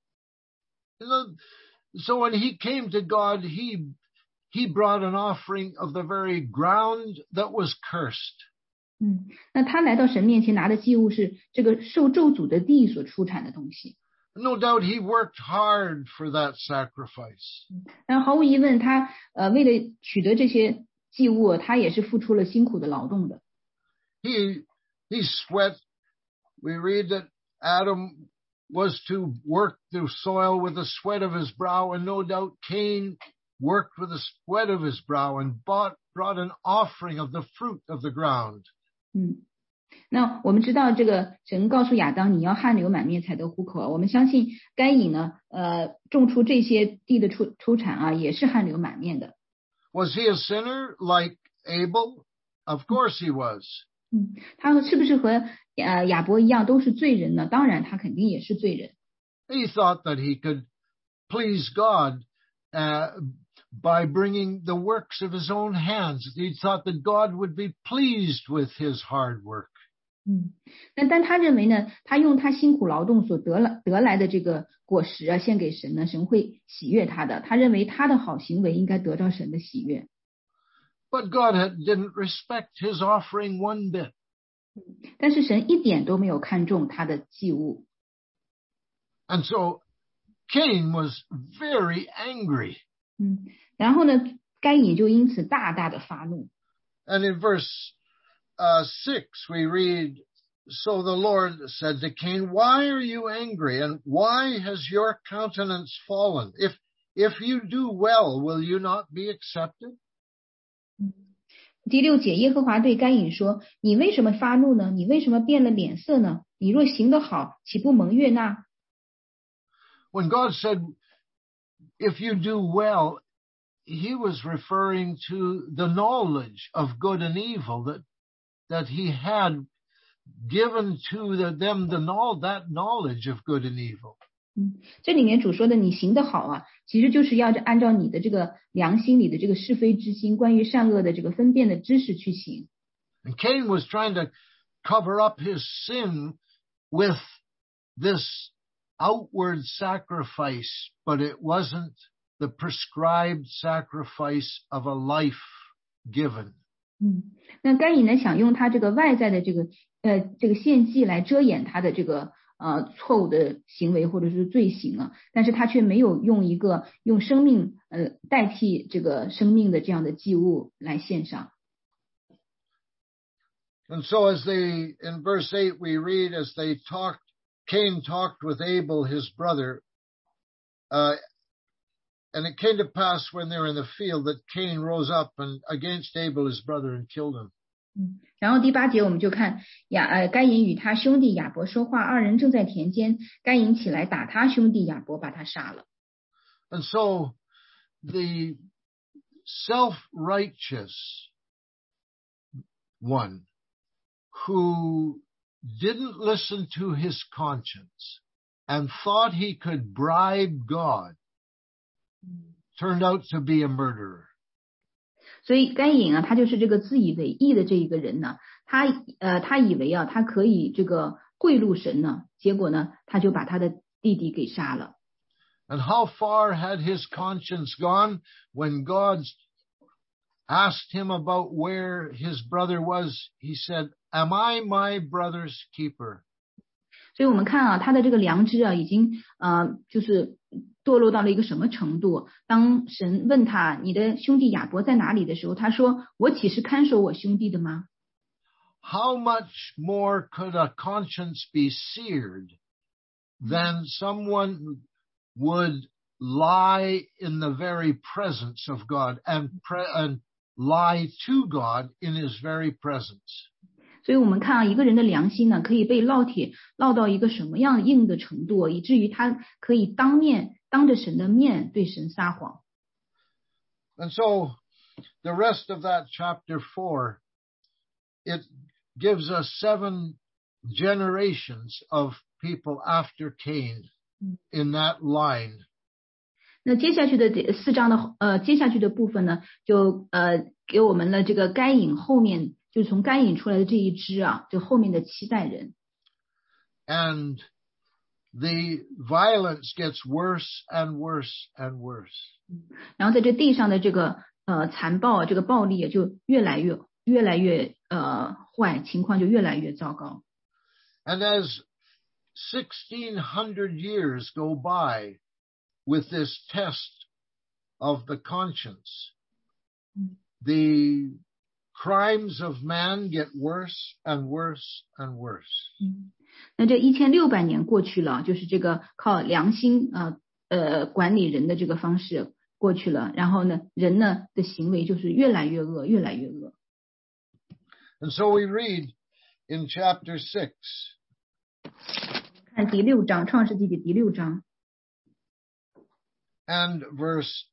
So when he came to God, he brought an offering of the very ground that was cursed. 那他来到神面前拿的祭物是这个受咒诅的地所出产的东西。 No doubt he worked hard for that sacrifice. 但毫无疑问，他为了取得这些祭物，他也是付出了辛苦的劳动的。 He sweat. We read that Adam was to work the soil with the sweat of his brow, and no doubt Cain worked with the sweat of his brow and brought an offering of the fruit of the ground. 那我们知道这个神告诉亚当，你要汗流满面才得糊口。我们相信该隐呢，种出这些地的出产啊，也是汗流满面的。 Was he a sinner like Abel? Of course he was. 他是不是和亚伯一样都是罪人呢？当然，他肯定也是罪人。 He thought that he could please God by bringing the works of his own hands. He thought that God would be pleased with his hard work. 但他认为呢，他用他辛苦劳动所得来的这个果实啊，献给神呢，神会喜悦他的。他认为他的好行为应该得到神的喜悦。 But God didn't respect his offering one bit. 但是神一点都没有看重他的祭物。 And so Cain was very angry. 然后呢，该隐就因此大大的发怒。 And in verse 6 we read, So the Lord said to Cain, Why are you angry, and why has your countenance fallen? If you do well, will you not be accepted? 第6节，耶和华对该隐说：“你为什么发怒呢？你为什么变了脸色呢？你若行得好，岂不蒙悦纳？” When God said, If you do well, he was referring to the knowledge of good and evil that he had given to them that knowledge of good and evil. 这里面主说的你行得好啊，其实就是要按照你的这个良心里的这个是非之心，关于善恶的这个分辨的知识去行。 And Cain was trying to cover up his sin with this outward sacrifice, but it wasn't the prescribed sacrifice of a life given. 那该隐呢想用他这个外在的这个献祭来遮掩他的这个错误的行为或者是罪行啊，但是他却没有用生命代替这个生命的这样的祭物来献上。 And so in verse 8 we read, as Cain talked with Abel his brother, and it came to pass when they were in the field that Cain rose up and against Abel his brother and killed him. 然后第8节我们就看该隐与他兄弟亚伯说话，二人正在田间，该隐起来打他兄弟亚伯，把他杀了。 And so the self-righteous one who didn't listen to his conscience and thought he could bribe God turned out to be a murderer. 所以该隐啊，他就是这个自以为义的这一个人呢，他以为啊，他可以这个贿赂神呢，结果呢，他就把他的弟弟给杀了。 And how far had his conscience gone when God asked him about where his brother was? He said, "Am I my brother's keeper?" 所以我们看啊，他的这个良知啊，已经就是堕落到了一个什么程度？当神问他你的兄弟亚伯在哪里的时候，他说：“我岂是看守我兄弟的吗？” How much more could a conscience be seared than someone would lie in the very presence of God and lie to God in his very presence? 所以我们看啊，一个人的良心呢，可以被烙铁烙到一个什么样硬的程度，以至于他可以当着神的面对神撒谎。 And so the rest of that chapter 4, it gives us 7 generations of people after Cain in that line. 那接下去的4章的接下去的部分呢，就给我们了这个该隐后面。就从该隐出来的这一支啊，就后面的7代人。 And the violence gets worse and worse and worse. 然后在这地上的这个残暴啊，这个暴力也就越来越坏，情况就越来越糟糕。 And as 1600 years go by with this test of the conscience, the crimes of man get worse and worse and worse. 那这1600年过去了，就是这个靠良心管理人的这个方式过去了，然后呢，人呢的行为就是越来越恶，越来越恶。 And so we read in chapter 6. 看第6章，创世纪的第6章。 And verse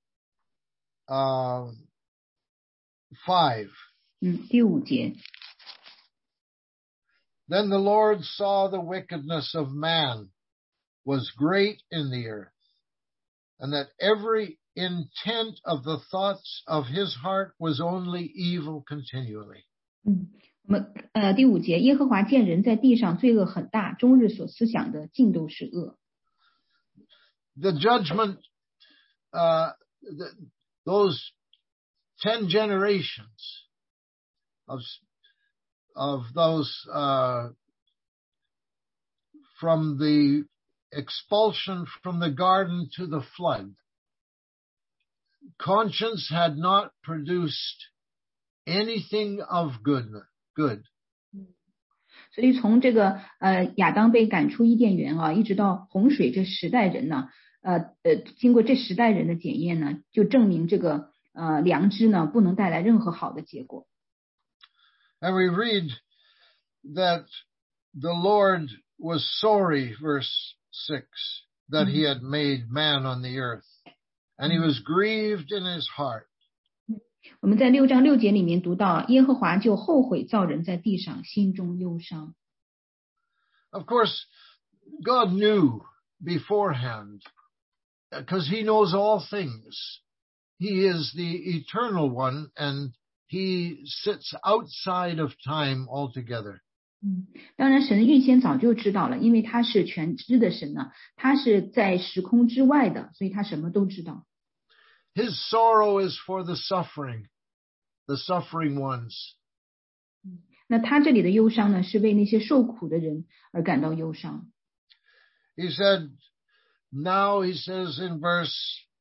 5. 第5节。 Then the Lord saw the wickedness of man was great in the earth, and that every intent of the thoughts of his heart was only evil continually. 我们第5节，耶和华见人在地上罪恶很大，终日所思想的尽都是恶。 The judgment, those 10 generations of those from the expulsion from the garden to the flood, conscience had not produced anything of good. 所以从这个亚当被赶出伊甸园啊，一直到洪水这10代人呢，经过这10代人的检验呢，就证明这个良知呢不能带来任何好的结果。 And we read that the Lord was sorry, verse 6, that he had made man on the earth, and he was grieved in his heart. 我们在6章6节里面读到，耶和华就后悔造人在地上，心中忧伤。 Of course, God knew beforehand, because he knows all things. He is the eternal one, and he sits outside of time altogether. 当然神预先早就知道了，因为他是全知的神呢，他是在时空之外的，所以他什么都知道。 His sorrow is for the suffering ones. 那他这里的忧伤呢，是为那些受苦的人而感到忧伤。 He said, now he says in verse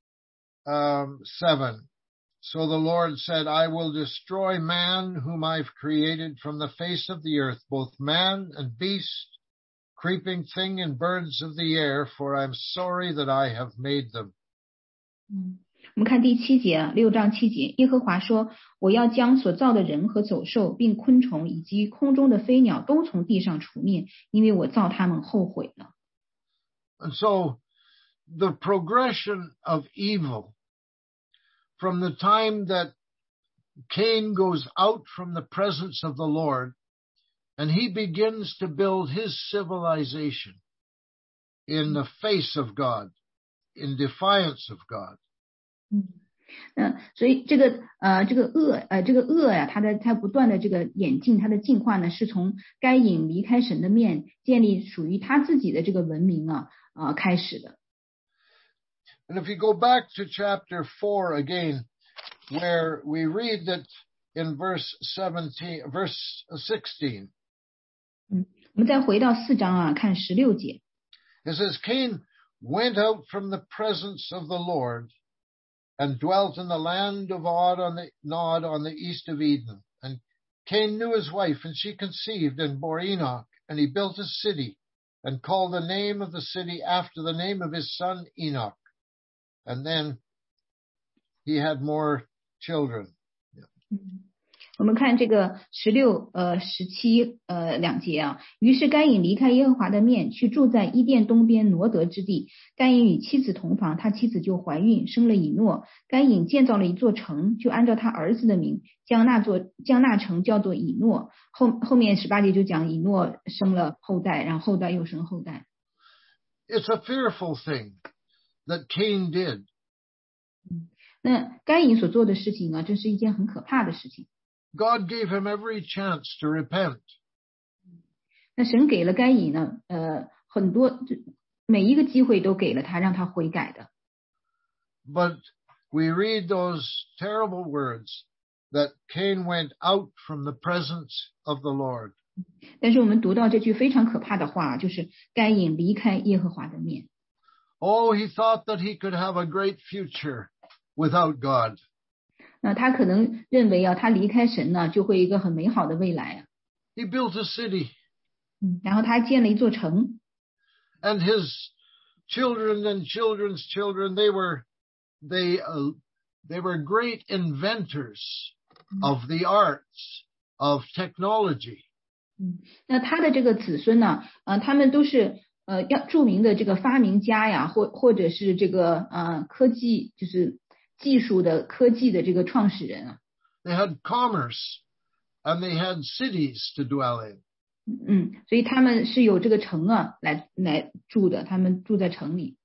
7, so the Lord said, I will destroy man whom I've created from the face of the earth, both man and beast, creeping thing and birds of the air, for I'm sorry that I have made them. 我们看第7节6章7节，耶和华说，我要将所造的人和走兽并昆虫以及空中的飞鸟都从地上除灭，因为我造他们后悔了。 And so the progression of evil from the time that Cain goes out from the presence of the Lord, and he begins to build his civilization in the face of God, in defiance of God. 所以这个恶呀，它不断的这个演进，它的进化呢，是从该隐离开神的面，建立属于他自己的这个文明开始的。 And if you go back to chapter 4 again, where we read that in verse 16, 我们再回到4章看16节。 It says, Cain went out from the presence of the Lord and dwelt in the land of Nod on the east of Eden. And Cain knew his wife, and she conceived and bore Enoch, and he built a city and called the name of the city after the name of his son Enoch. And then he had more children. 我们看这个16、17、2节于是该隐离开耶和华的面，去住在伊甸东边挪得之地。该隐与妻子同房，他妻子就怀孕，生了以诺。该隐建造了一座城，就按照他儿子的名，将那城叫做以诺。后面18节就讲以诺生了后代，然后后代又生后代。 It's a fearful thing that Cain did. 那该隐所做的事情这是一件很可怕的事情。 God gave him every chance to repent. 那神给了该隐呢，很多每一个机会都给了他，让他悔改的。 But we read those terrible words that Cain went out from the presence of the Lord. 但是我们读到这句非常可怕的话，就是该隐离开耶和华的面。 Oh, he thought that he could have a great future without God. 那他可能认为他离开神呢，就会有一个很美好的未来。 He built a city. 然后他建了一座城。 And his children and children's children, they were great inventors of the arts, of technology. 那他的这个子孙呢，他们都是著名的这个发明家呀，或者是这个科技，就是技术的科技的这个创始人。 They had commerce and they had cities to dwell in. 所以他们是有这个城来住的，他们住在城里。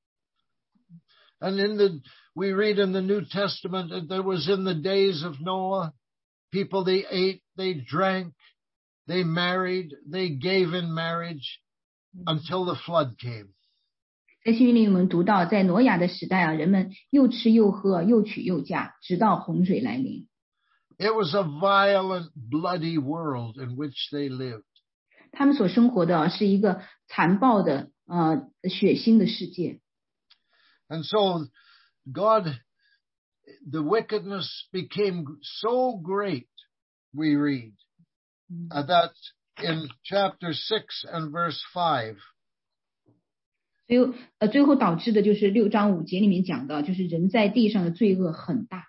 And we read in the New Testament that there was in the days of Noah, people they ate, they drank, they married, they gave in marriage until the flood came. 在新约里我们读到，在挪亚的时代人们又吃又喝，又娶又嫁，直到洪水来临。 It was a violent, bloody world in which they lived. 他们所生活的是一个残暴的血腥的世界。 And so God, the wickedness became so great, we read, that in chapter 6 and verse 5. 所以最后导致的就是6章5节里面讲的，就是人在地上的罪恶很大。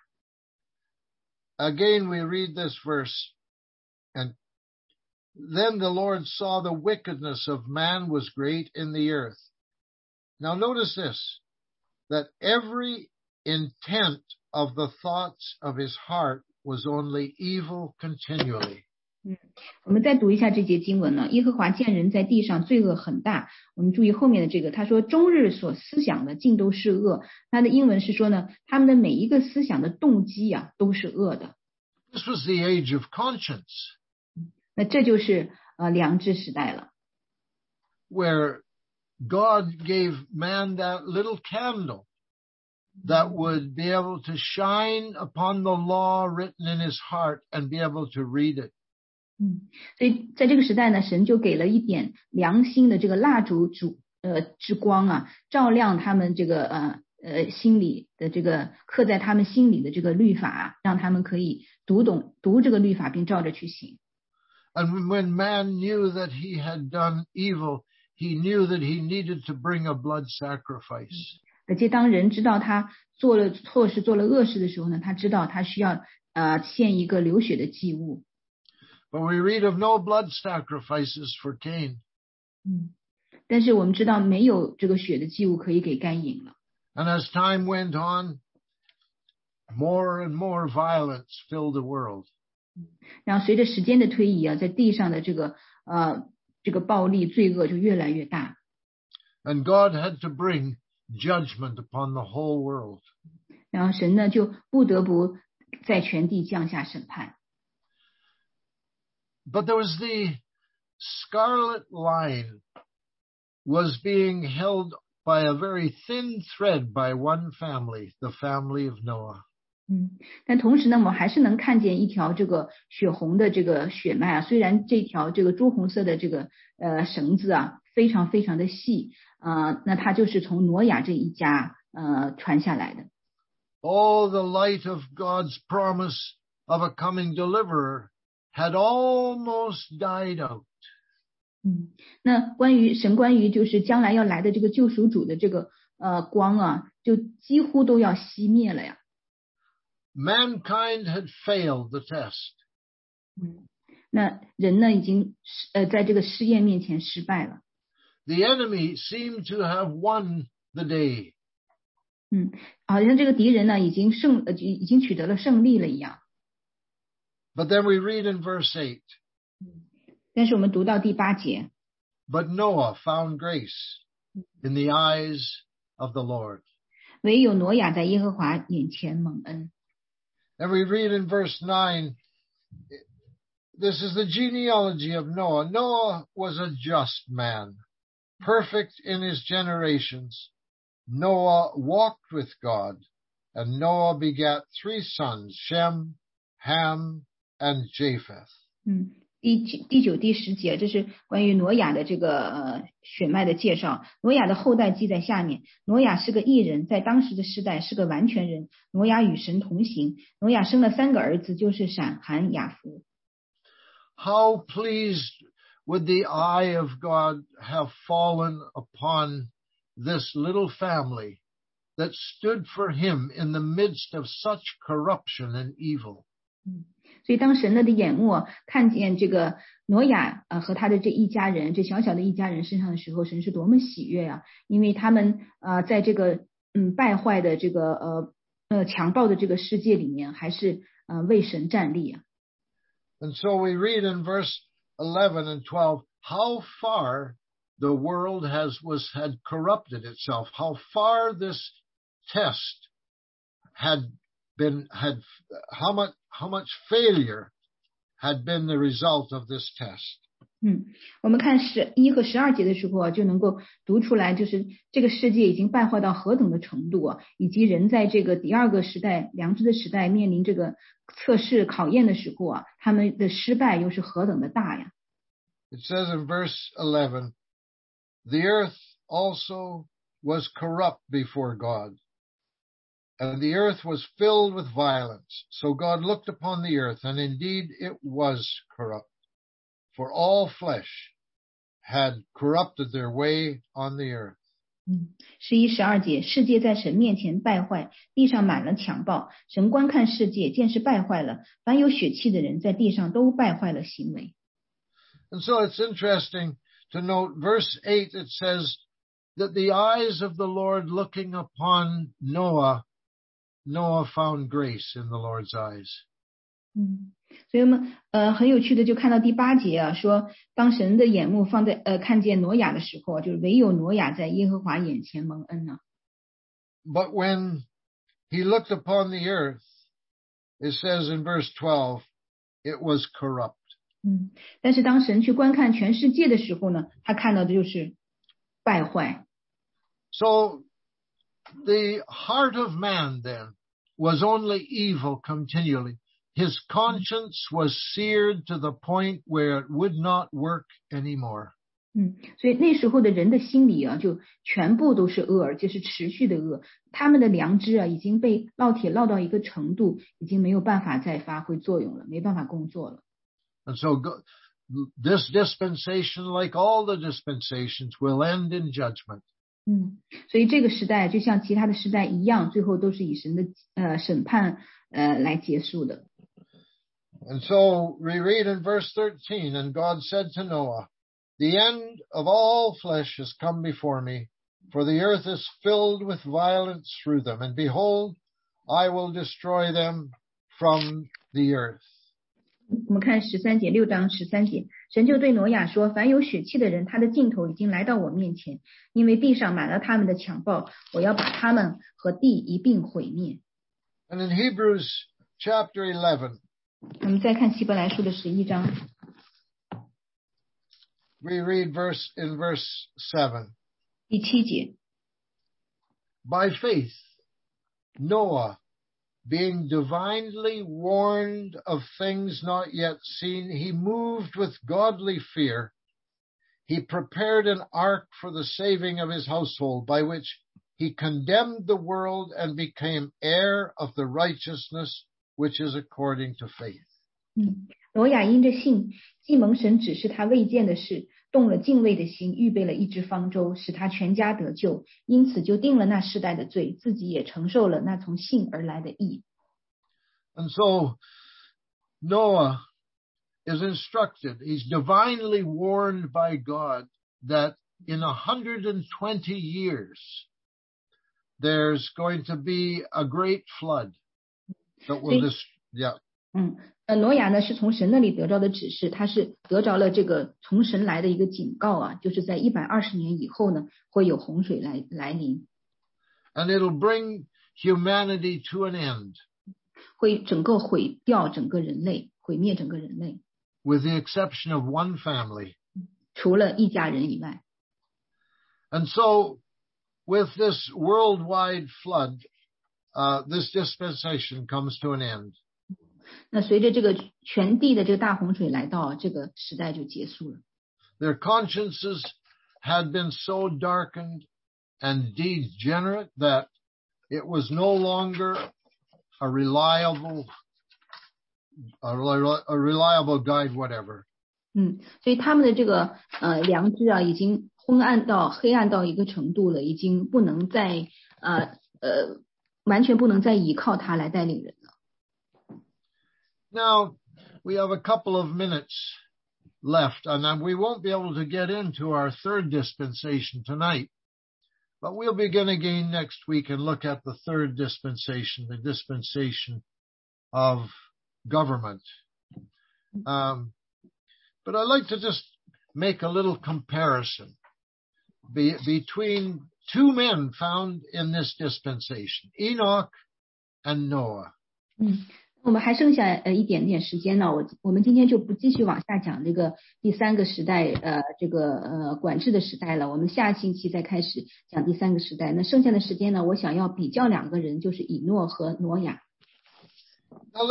Again we read this verse, and then the Lord saw the wickedness of man was great in the earth. Now notice this, that every intent of the thoughts of his heart was only evil continually. 我们再读一下这节经文呢。耶和华见人在地上罪恶很大，我们注意后面的这个，他说终日所思想的尽都是恶。他的英文是说呢，他们的每一个思想的动机都是恶的。 This was the age of conscience. 那这就是良知时代了。 Where God gave man that little candle that would be able to shine upon the law written in his heart and be able to read it. 所以在这个时代呢，神就给了一点良心的这个蜡烛之光照亮他们这个心里的这个刻在他们心里的这个律法让他们可以读这个律法并照着去行。 And when man knew that he had done evil, he knew that he needed to bring a blood sacrifice. 而且当人知道他做了错事、做了恶事的时候呢，他知道他需要献一个流血的祭物。 But we read of no blood sacrifices for Cain. 但是我们知道没有这个血的祭物可以给该隐了。 And as time went on, more and more violence filled the world. 然后随着时间的推移啊，在地上的这个暴力罪恶就越来越大。 And God had to bring judgment upon the whole world. 然后神呢就不得不在全地降下审判。 But there was the scarlet line was being held by a very thin thread by one family, the family of Noah. 但同时呢，我们还是能看见一条这个血红的这个血脉啊，虽然这条这个朱红色的这个绳子啊，非常非常的细那它就是从挪亚这一家传下来的。 All the light of God's promise of a coming deliverer had almost died out. 那关于就是将来要来的这个救赎主的这个光啊，就几乎都要熄灭了呀。 Mankind had failed the test. 那人呢已经在这个试验面前失败了。 The enemy seemed to have won the day. 好像这个敌人呢已经取得了胜利了一样。 But then we read in verse 8. 但是我们读到第8节。 But Noah found grace in the eyes of the Lord. 唯有挪亚在耶和华眼前蒙恩。 And we read in verse 9, this is the genealogy of Noah. Noah was a just man, perfect in his generations. Noah walked with God, and Noah begat 3 sons, Shem, Ham, and Japheth. 第9、第10节，这是关于挪亚的这个血脉的介绍。挪亚的后代记在下面。挪亚是个义人，在当时的世代是个完全人。挪亚与神同行。挪亚生了3个儿子，就是闪、含、雅弗。 How pleased would the eye of God have fallen upon this little family that stood for him in the midst of such corruption and evil. 所以当神的眼目看见这个挪亚和他的这一家人，这小小的一家人身上的时候，神是多么喜悦啊！因为他们在这个败坏的这个强暴的这个世界里面，还是为神站立啊。 And so we read in verse 11 and 12 how far the world had corrupted itself, how far this test how much failure had been the result of this test. 我们看11和12节的时候啊，就能够读出来，就是这个世界已经败坏到何等的程度啊，以及人在这个第2个时代良知的时代面临这个测试考验的时候啊，他们的失败又是何等的大呀。 It says in verse 11, the earth also was corrupt before God, and the earth was filled with violence. So God looked upon the earth, and indeed it was corrupt, for all flesh had corrupted their way on the earth. 11、12节，世界在神面前败坏，地上满了强暴。神观看世界，见是败坏了，凡有血气的人在地上都败坏了行为。 And so it's interesting to note verse 8, it says that the eyes of the Lord looking upon Noah found grace in the Lord's eyes. 所以我们很有趣的就看到第8节啊，说当神的眼目放在看见挪亚的时候，就是唯有挪亚在耶和华眼前蒙恩呢。 But when he looked upon the earth, it says in verse 12, it was corrupt. 但是当神去观看全世界的时候呢，他看到的就是败坏。 So the heart of man then was only evil continually. His conscience was seared to the point where it would not work anymore. 所以那时候的人的心里啊，就全部都是恶，而且是持续的恶。他们的良知啊，已经被烙铁烙到一个程度，已经没有办法再发挥作用了，没办法工作了。 And so this dispensation, like all the dispensations, will end in judgment. 所以这个时代就像其他的时代一样，最后都是以神的审判来结束的。 And so we read in verse 13, and God said to Noah, the end of all flesh has come before me, for the earth is filled with violence through them. And behold, I will destroy them from the earth. 我们看13节，6章13节，神就对挪亚说：凡有血气的人，他的尽头已经来到我面前，因为地上满了他们的强暴，我要把他们和地一并毁灭。 And in Hebrews chapter 11, 我们再看希伯来书的11章， we read in verse 7. 第7节， By faith, Noah, being divinely warned of things not yet seen, he moved with godly fear. He prepared an ark for the saving of his household, by which he condemned the world and became heir of the righteousness which is according to faith. 挪亚因着信，既蒙神指示他未见的事，动了敬畏的心，预备了一只方舟，使他全家得救，因此就定了那世代的罪，自己也承受了那从信而来的义。 And so Noah is instructed, he's divinely warned by God that in 120 years there's going to be a great flood that will destroy. 挪亚呢是从神那里得着的指示，他是得着了这个从神来的一个警告啊，就是在120年以后呢，会有洪水来临。 And it'll bring humanity to an end. 会整个毁掉整个人类，毁灭整个人类。 With the exception of one family. 除了一家人以外。 And so with this worldwide flood, this dispensation comes to an end. 那随着这个全地的这个大洪水来到，这个时代就结束了。 Their consciences had been so darkened and degenerate that it was no longer a reliable guide, whatever. 所以他们的这个良知啊，已经昏暗到黑暗到一个程度了，已经不能再完全不能再依靠它来带领人了。 Now, we have a couple of minutes left, and we won't be able to get into our third dispensation tonight, but we'll begin again next week and look at the third dispensation, the dispensation of government. But I'd like to just make a little comparison between two men found in this dispensation, Enoch and Noah. 我们还剩下一点点时间呢，我们今天就不继续往下讲这个第三个时代这个管制的时代了，我们下星期再开始讲第三个时代。那剩下的时间呢，我想要比较两个人，就是以诺和挪亚。 Now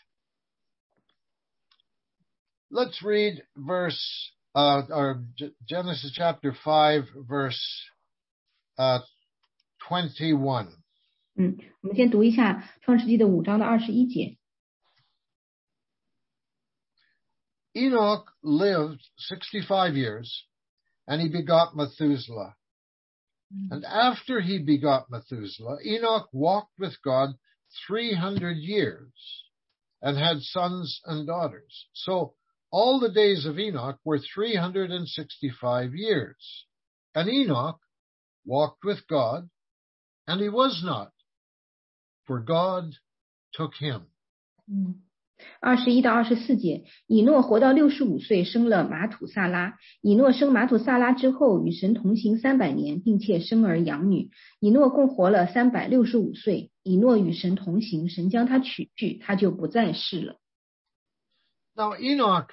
let's read Genesis chapter 5 verse 21. 我们先读一下创世纪的5章的21节。 Enoch lived 65 years, and he begot Methuselah. And after he begot Methuselah, Enoch walked with God 300 years and had sons and daughters. So all the days of Enoch were 365 years. And Enoch walked with God, and he was not, for God took him. 21到24节，以诺活到65岁，生了马土萨拉。以诺生马土萨拉之后，与神同行300年，并且生儿养女。以诺共活了365岁。以诺与神同行，神将他取去，他就不再世了。 Now Enoch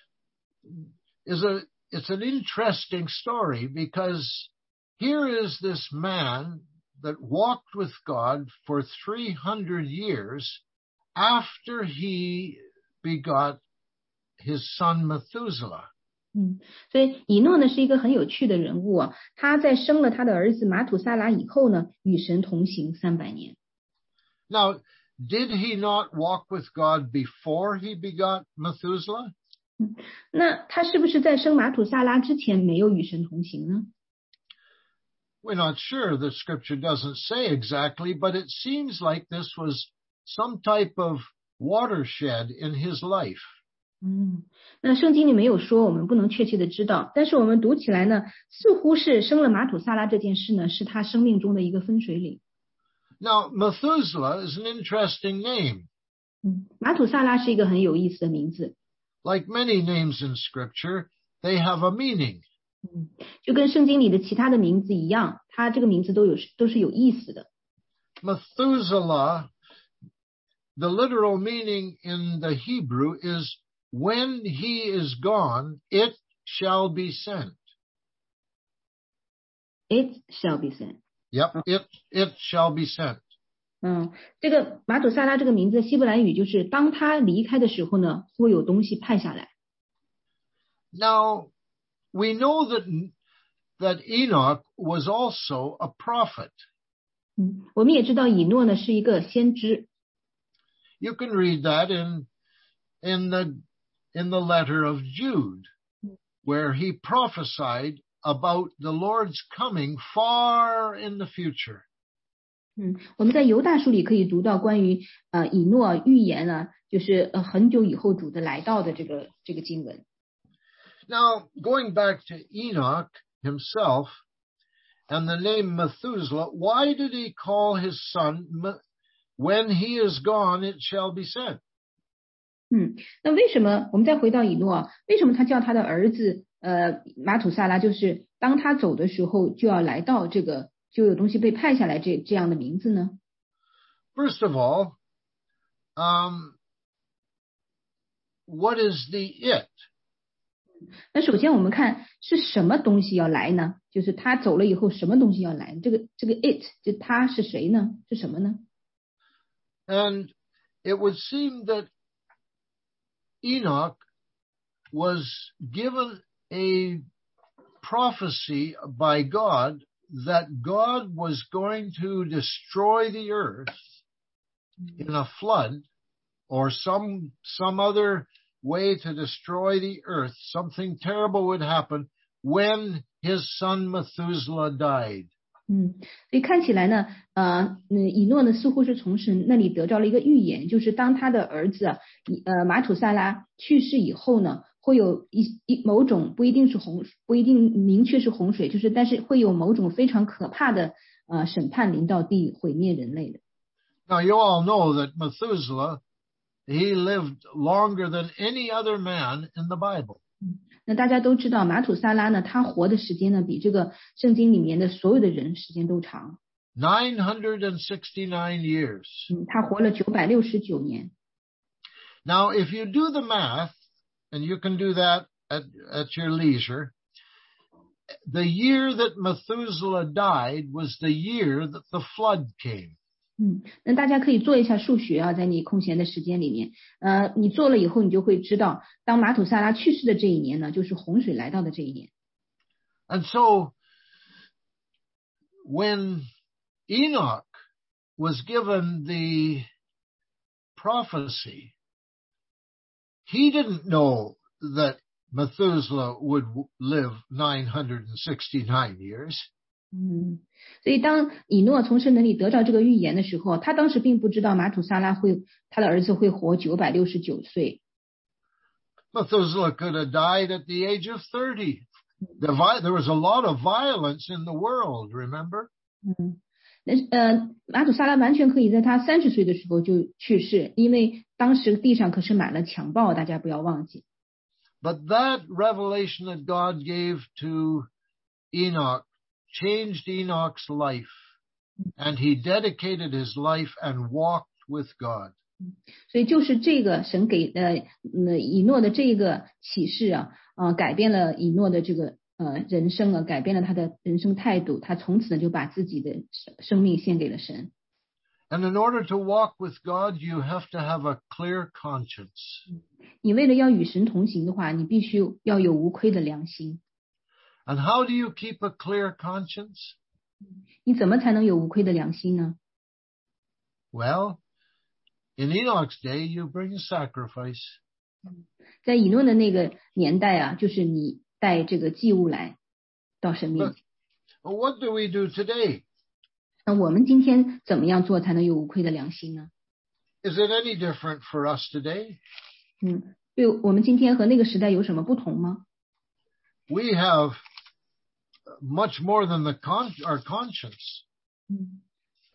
it's an interesting story, because here is this man that walked with God for 300 years after he begot his son Methuselah. 所以以诺呢是一个很有趣的人物啊，他在生了他的儿子马土萨拉以后呢，与神同行300年。 Now, did he not walk with God before he begot Methuselah? 那他是不是在生马土萨拉之前没有与神同行呢？ We're not sure. The scripture doesn't say exactly, but it seems like this was some type of watershed in his life. 那圣经里没有说，我们不能确切的知道，但是我们读起来呢，似乎是生了马土萨拉这件事呢，是他生命中的一个分水岭。 Now, Methuselah is an interesting name. 马土萨拉是一个很有意思的名字。 Like many names in Scripture, they have a meaning. 就跟圣经里的其他的名字一样，它这个名字都是有意思的。 Methuselah, the literal meaning in the Hebrew is when he is gone, it shall be sent. It shall be sent. Yep, it shall be sent. 这个马土萨拉这个名字希伯来语就是当他离开的时候呢，会有东西派下来。 Now, we know that Enoch was also a prophet. 我们也知道以诺呢是一个先知。 You can read that in the letter of Jude, where he prophesied about the Lord's coming far in the future. 我们在犹大书里可以读到关于以诺预言呢，就是很久以后主的来到的这个经文。 Now, going back to Enoch himself and the name Methuselah, why did he call his son, when he is gone, it shall be sent? 那为什么我们再回到以诺，为什么他叫他的儿子马土萨拉，就是当他走的时候就要来到这个，就有东西被派下来这样的名字呢？ First of all, what is the it? 那首先我们看是什么东西要来呢？就是他走了以后什么东西要来？这个 it 就他是谁呢？是什么呢？ And it would seem that Enoch was given a prophecy by God that God was going to destroy the earth in a flood or some other way to destroy the earth. Something terrible would happen when his son Methuselah died. 所以看起来呢，以诺呢似乎是从神那里得到了一个预言，就是当他的儿子马土萨拉去世以后呢，会有某种不一定明确是洪水，就是但是会有某种非常可怕的审判临到地，毁灭人类的。 Now you all know that Methuselah, he lived longer than any other man in the Bible. 那大家都知道马土萨拉呢，他活的时间呢比这个圣经里面的所有的人时间都长。 969 years. 他活了969年。 Now, if you do the math, and you can do that at your leisure, the year that Methuselah died was the year that the flood came. 那大家可以做一下数学啊，在你空闲的时间里面，你做了以后，你就会知道，当马土萨拉去世的这一年呢，就是洪水来到的这一年。 And so, when Enoch was given the prophecy, he didn't know that Methuselah would live 969 years. 所以当以诺从神那里得到这个预言的时候，他当时并不知道马土萨拉他的儿子会活969岁。 Methuselah could have died at the age of 30. There was a lot of violence in the world, remember? 马土萨拉完全可以在他30岁的时候就去世，因为当时地上可是满了强暴，大家不要忘记。 But that revelation that God gave to Enoch changed Enoch's life, and he dedicated his life and walked with God. 所以就是这个神给以诺的这个启示改变了以诺的这个人生改变了他的人生态度，他从此呢就把自己的生命献给了神。 And in order to walk with God, you have to have a clear conscience. 你为了要与神同行的话，你必须要有无愧的良心。 And how do you keep a clear conscience? 你怎么才能有无愧的良心呢？ Well, in Enoch's day, you bring sacrifice. 在以诺的那个年代就是你带这个祭物来到神面前。 But what do we do today? 那我们今天怎么样做才能有无愧的良心呢？ Is it any different for us today? 对我们今天和那个时代有什么不同吗？ We have much more than our conscience.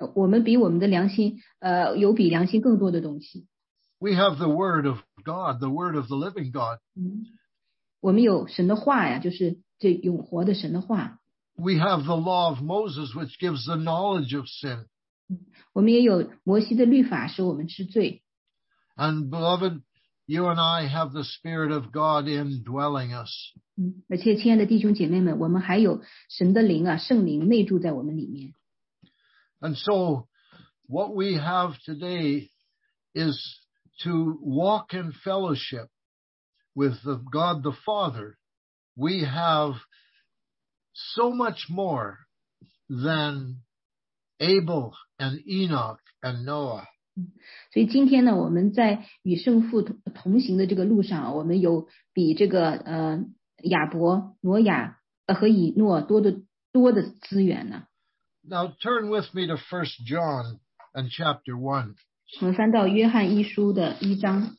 我们比我们的良心有比良心更多的东西。 We have the word of God, the word of the living God. 我们有神的话呀，就是这永活的神的话。 We have the law of Moses, which gives the knowledge of sin. 我们也有摩西的律法，使我们知罪。 And beloved, you and I have the Spirit of God indwelling us. 而且亲爱的弟兄姐妹们，我们还有神的灵啊，圣灵内住在我们里面。 And so what we have today is to walk in fellowship with God the Father. We have so much more than Abel and Enoch and Noah. 所以今天呢，我们在与圣父同行的这个路上，我们有比这个亚伯、挪亚和以诺多的资源呢。 Now turn with me to 1 John and chapter 1. 我们翻到约翰一书的1章。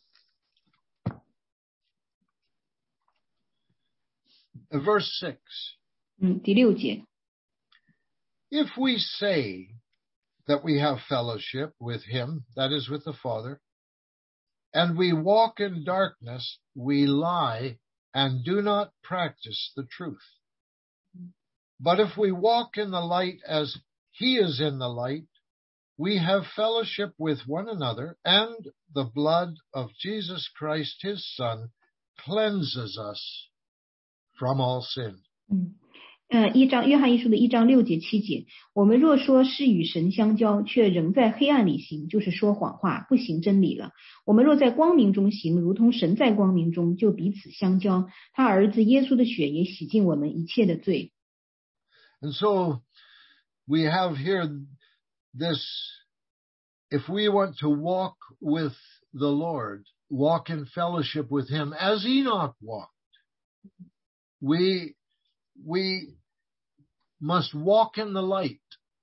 Verse 6. 第6节。 If we say that we have fellowship with him, that is with the Father, and we walk in darkness, we lie and do not practice the truth. But if we walk in the light as he is in the light, we have fellowship with one another, and the blood of Jesus Christ, his Son, cleanses us from all sin. 约翰一书的1章6节7节，我们若说是与神相交，却仍在黑暗里行，就是说谎话，不行真理了。我们若在光明中行，如同神在光明中，就彼此相交。他儿子耶稣的血也洗净我们一切的罪。 And so we have here this, if we want to walk with the Lord, walk in fellowship with him as Enoch walked, we must walk in the light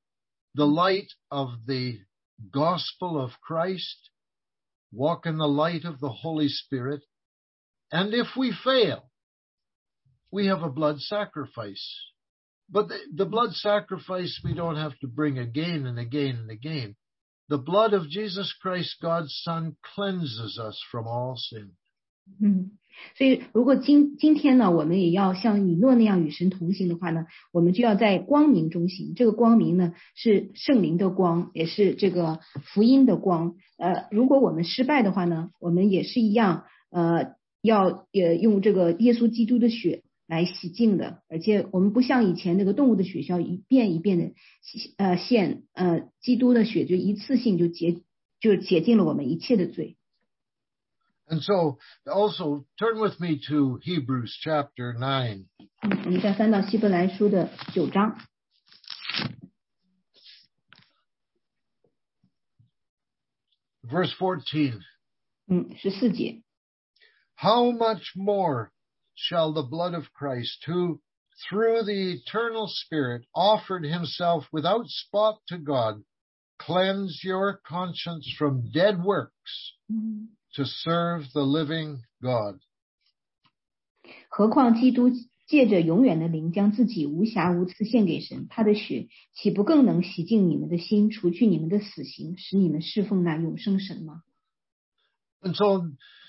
of the gospel of Christ, walk in the light of the Holy Spirit. And if we fail, we have a blood sacrifice. But the blood sacrifice we don't have to bring again and again and again. The blood of Jesus Christ, God's Son, cleanses us from all sin. 所以如果今天呢，我们也要像以诺那样与神同行的话呢，我们就要在光明中行。这个光明呢，是圣灵的光，也是这个福音的光。如果我们失败的话呢，我们也是一样，要用这个耶稣基督的血来洗净的。而且我们不像以前那个动物的血需要一遍一遍的献，基督的血就一次性就洁净了我们一切的罪。 And so, also, turn with me to Hebrews chapter 9. 我们再翻到希伯来书的9章。 Verse 14. 14节。 How much more shall the blood of Christ, who through the eternal Spirit offered himself without spot to God, cleanse your conscience from dead works, to serve the living God. 何况基督借着永远的灵将自己无瑕无疵献给神，他的血岂不更能洗净你们的心，除去你们的死刑，使你们侍奉那永生神吗？ And so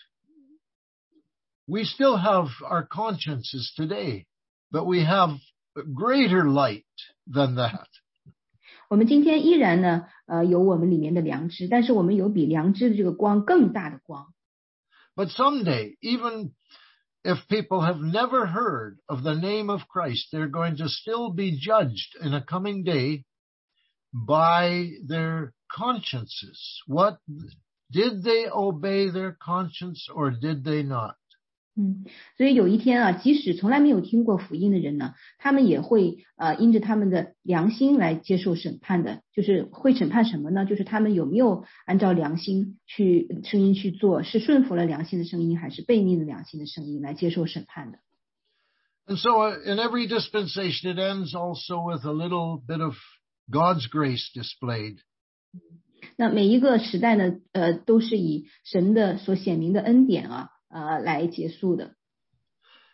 we still have our consciences today, but we have greater light than that. 我们今天依然呢，有我们里面的良知，但是我们有比良知的这个光更大的光。 But someday, even if people have never heard of the name of Christ, they're going to still be judged in a coming day by their consciences. What did they obey their conscience or did they not? 所以有一天啊，即使从来没有听过福音的人呢，他们也会因着他们的良心来接受审判的。就是会审判什么呢？就是他们有没有按照良心声音去做，是顺服了良心的声音，还是背逆了良心的声音来接受审判的。 And so in every dispensation, it ends also with a little bit of God's grace displayed. 那每一个时代呢，都是以神的所显明的恩典来结束的。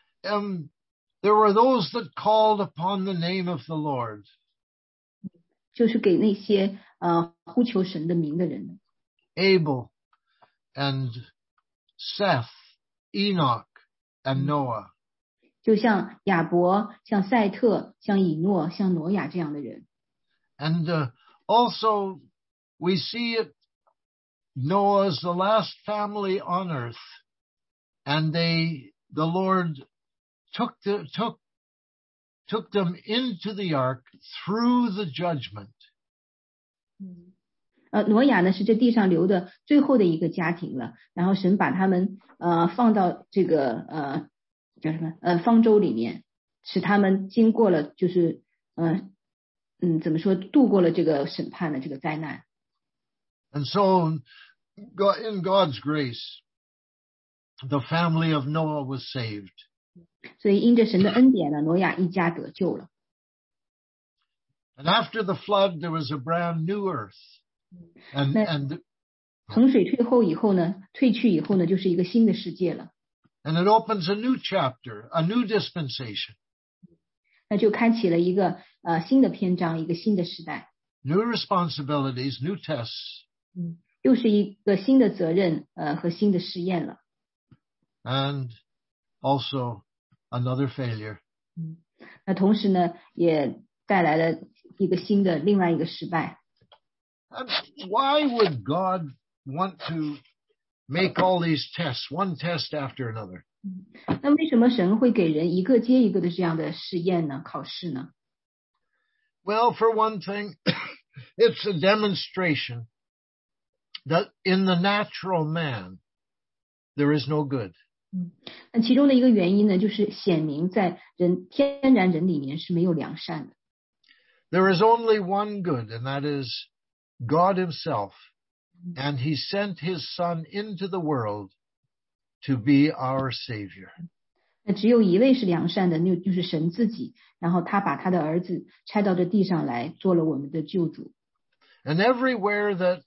There were those that called upon the name of the Lord. 就是给那些呼求神的名的人。 Abel and Seth, Enoch and Noah. 就像亚伯、像赛特、像以诺、像挪亚这样的人。 And also we see it, Noah is the last family on earth, and the Lord took them into the ark through the judgment. 挪亚呢是这地上留的最后的一个家庭了，然后神把他们放到这个叫什么方舟里面，使他们经过了就是怎么说度过了这个审判的这个灾难。 And so in God's grace, the family of Noah was saved. 所以因着神的恩典呢，挪亚一家得救了。 And after the flood, there was a brand new earth. And 洪水退去以后呢，就是一个新的世界了。 And it opens a new chapter, a new dispensation. 那就开启了一个新的篇章，一个新的时代。 New responsibilities, new tests. 又是一个新的责任和新的试验了。 And also another failure. 那同时呢，也带来了一个另外一个失败。 And why would God want to make all these tests, one test after another? 那为什么神会给人一个接一个的这样的试验呢？考试呢？ Well, for one thing, it's a demonstration that in the natural man, there is no good. 那其中的一个原因呢，就是显明在天然人里面是没有良善的。 There is only one good, and that is God himself. And he sent his son into the world to be our Savior. 那只有一位是良善的，那就是神自己。然后他把他的儿子差到这地上来，做了我们的救主。 And everywhere that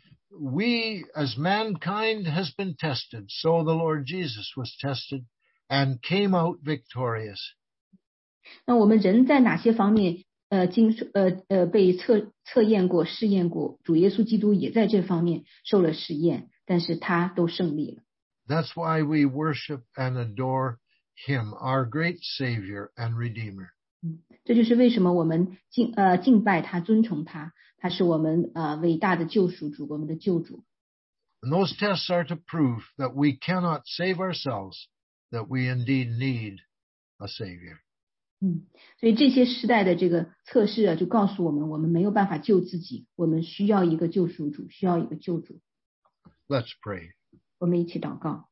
we as mankind has been tested, so the Lord Jesus was tested and came out victorious. 那我们人在哪些方面被测验过、试验过，主耶稣基督也在这方面受了试验，但是他都胜利了。 That's why we worship and adore him, our great Savior and Redeemer. 这就是为什么我们敬拜他、尊崇他，他是我们伟大的救赎主，我们的救主。 And those tests are to prove that we cannot save ourselves, that we indeed need a Savior. 所以这些时代的这个测试啊，就告诉我们，我们没有办法救自己，我们需要一个救赎主，需要一个救主。 Let's pray. 我们一起祷告。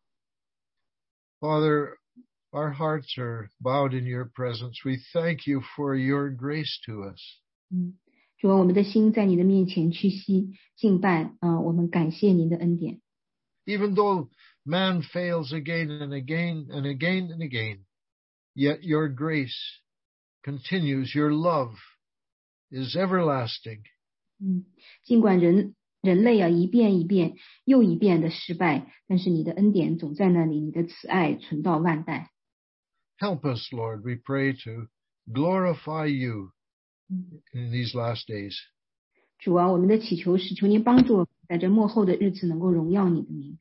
Father, our hearts are bowed in your presence. We thank you for your grace to us. 主啊，我们的心在你的面前屈膝敬拜我们感谢您的恩典。 Even though man fails again and again and again and again, yet your grace continues. Your love is everlasting. 尽管人类啊一遍一遍又一遍的失败，但是你的恩典总在那里，你的慈爱存到万代。 Help us, Lord, we pray, to glorify you in these last days. 主啊，我们的祈求是求您帮助我们在这末后的日子能够荣耀你的名。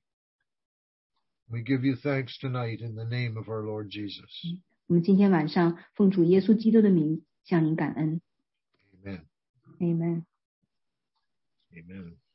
We give you thanks tonight in the name of our Lord Jesus. 我们今天晚上奉主耶稣基督的名向您感恩。 Amen. Amen. Amen.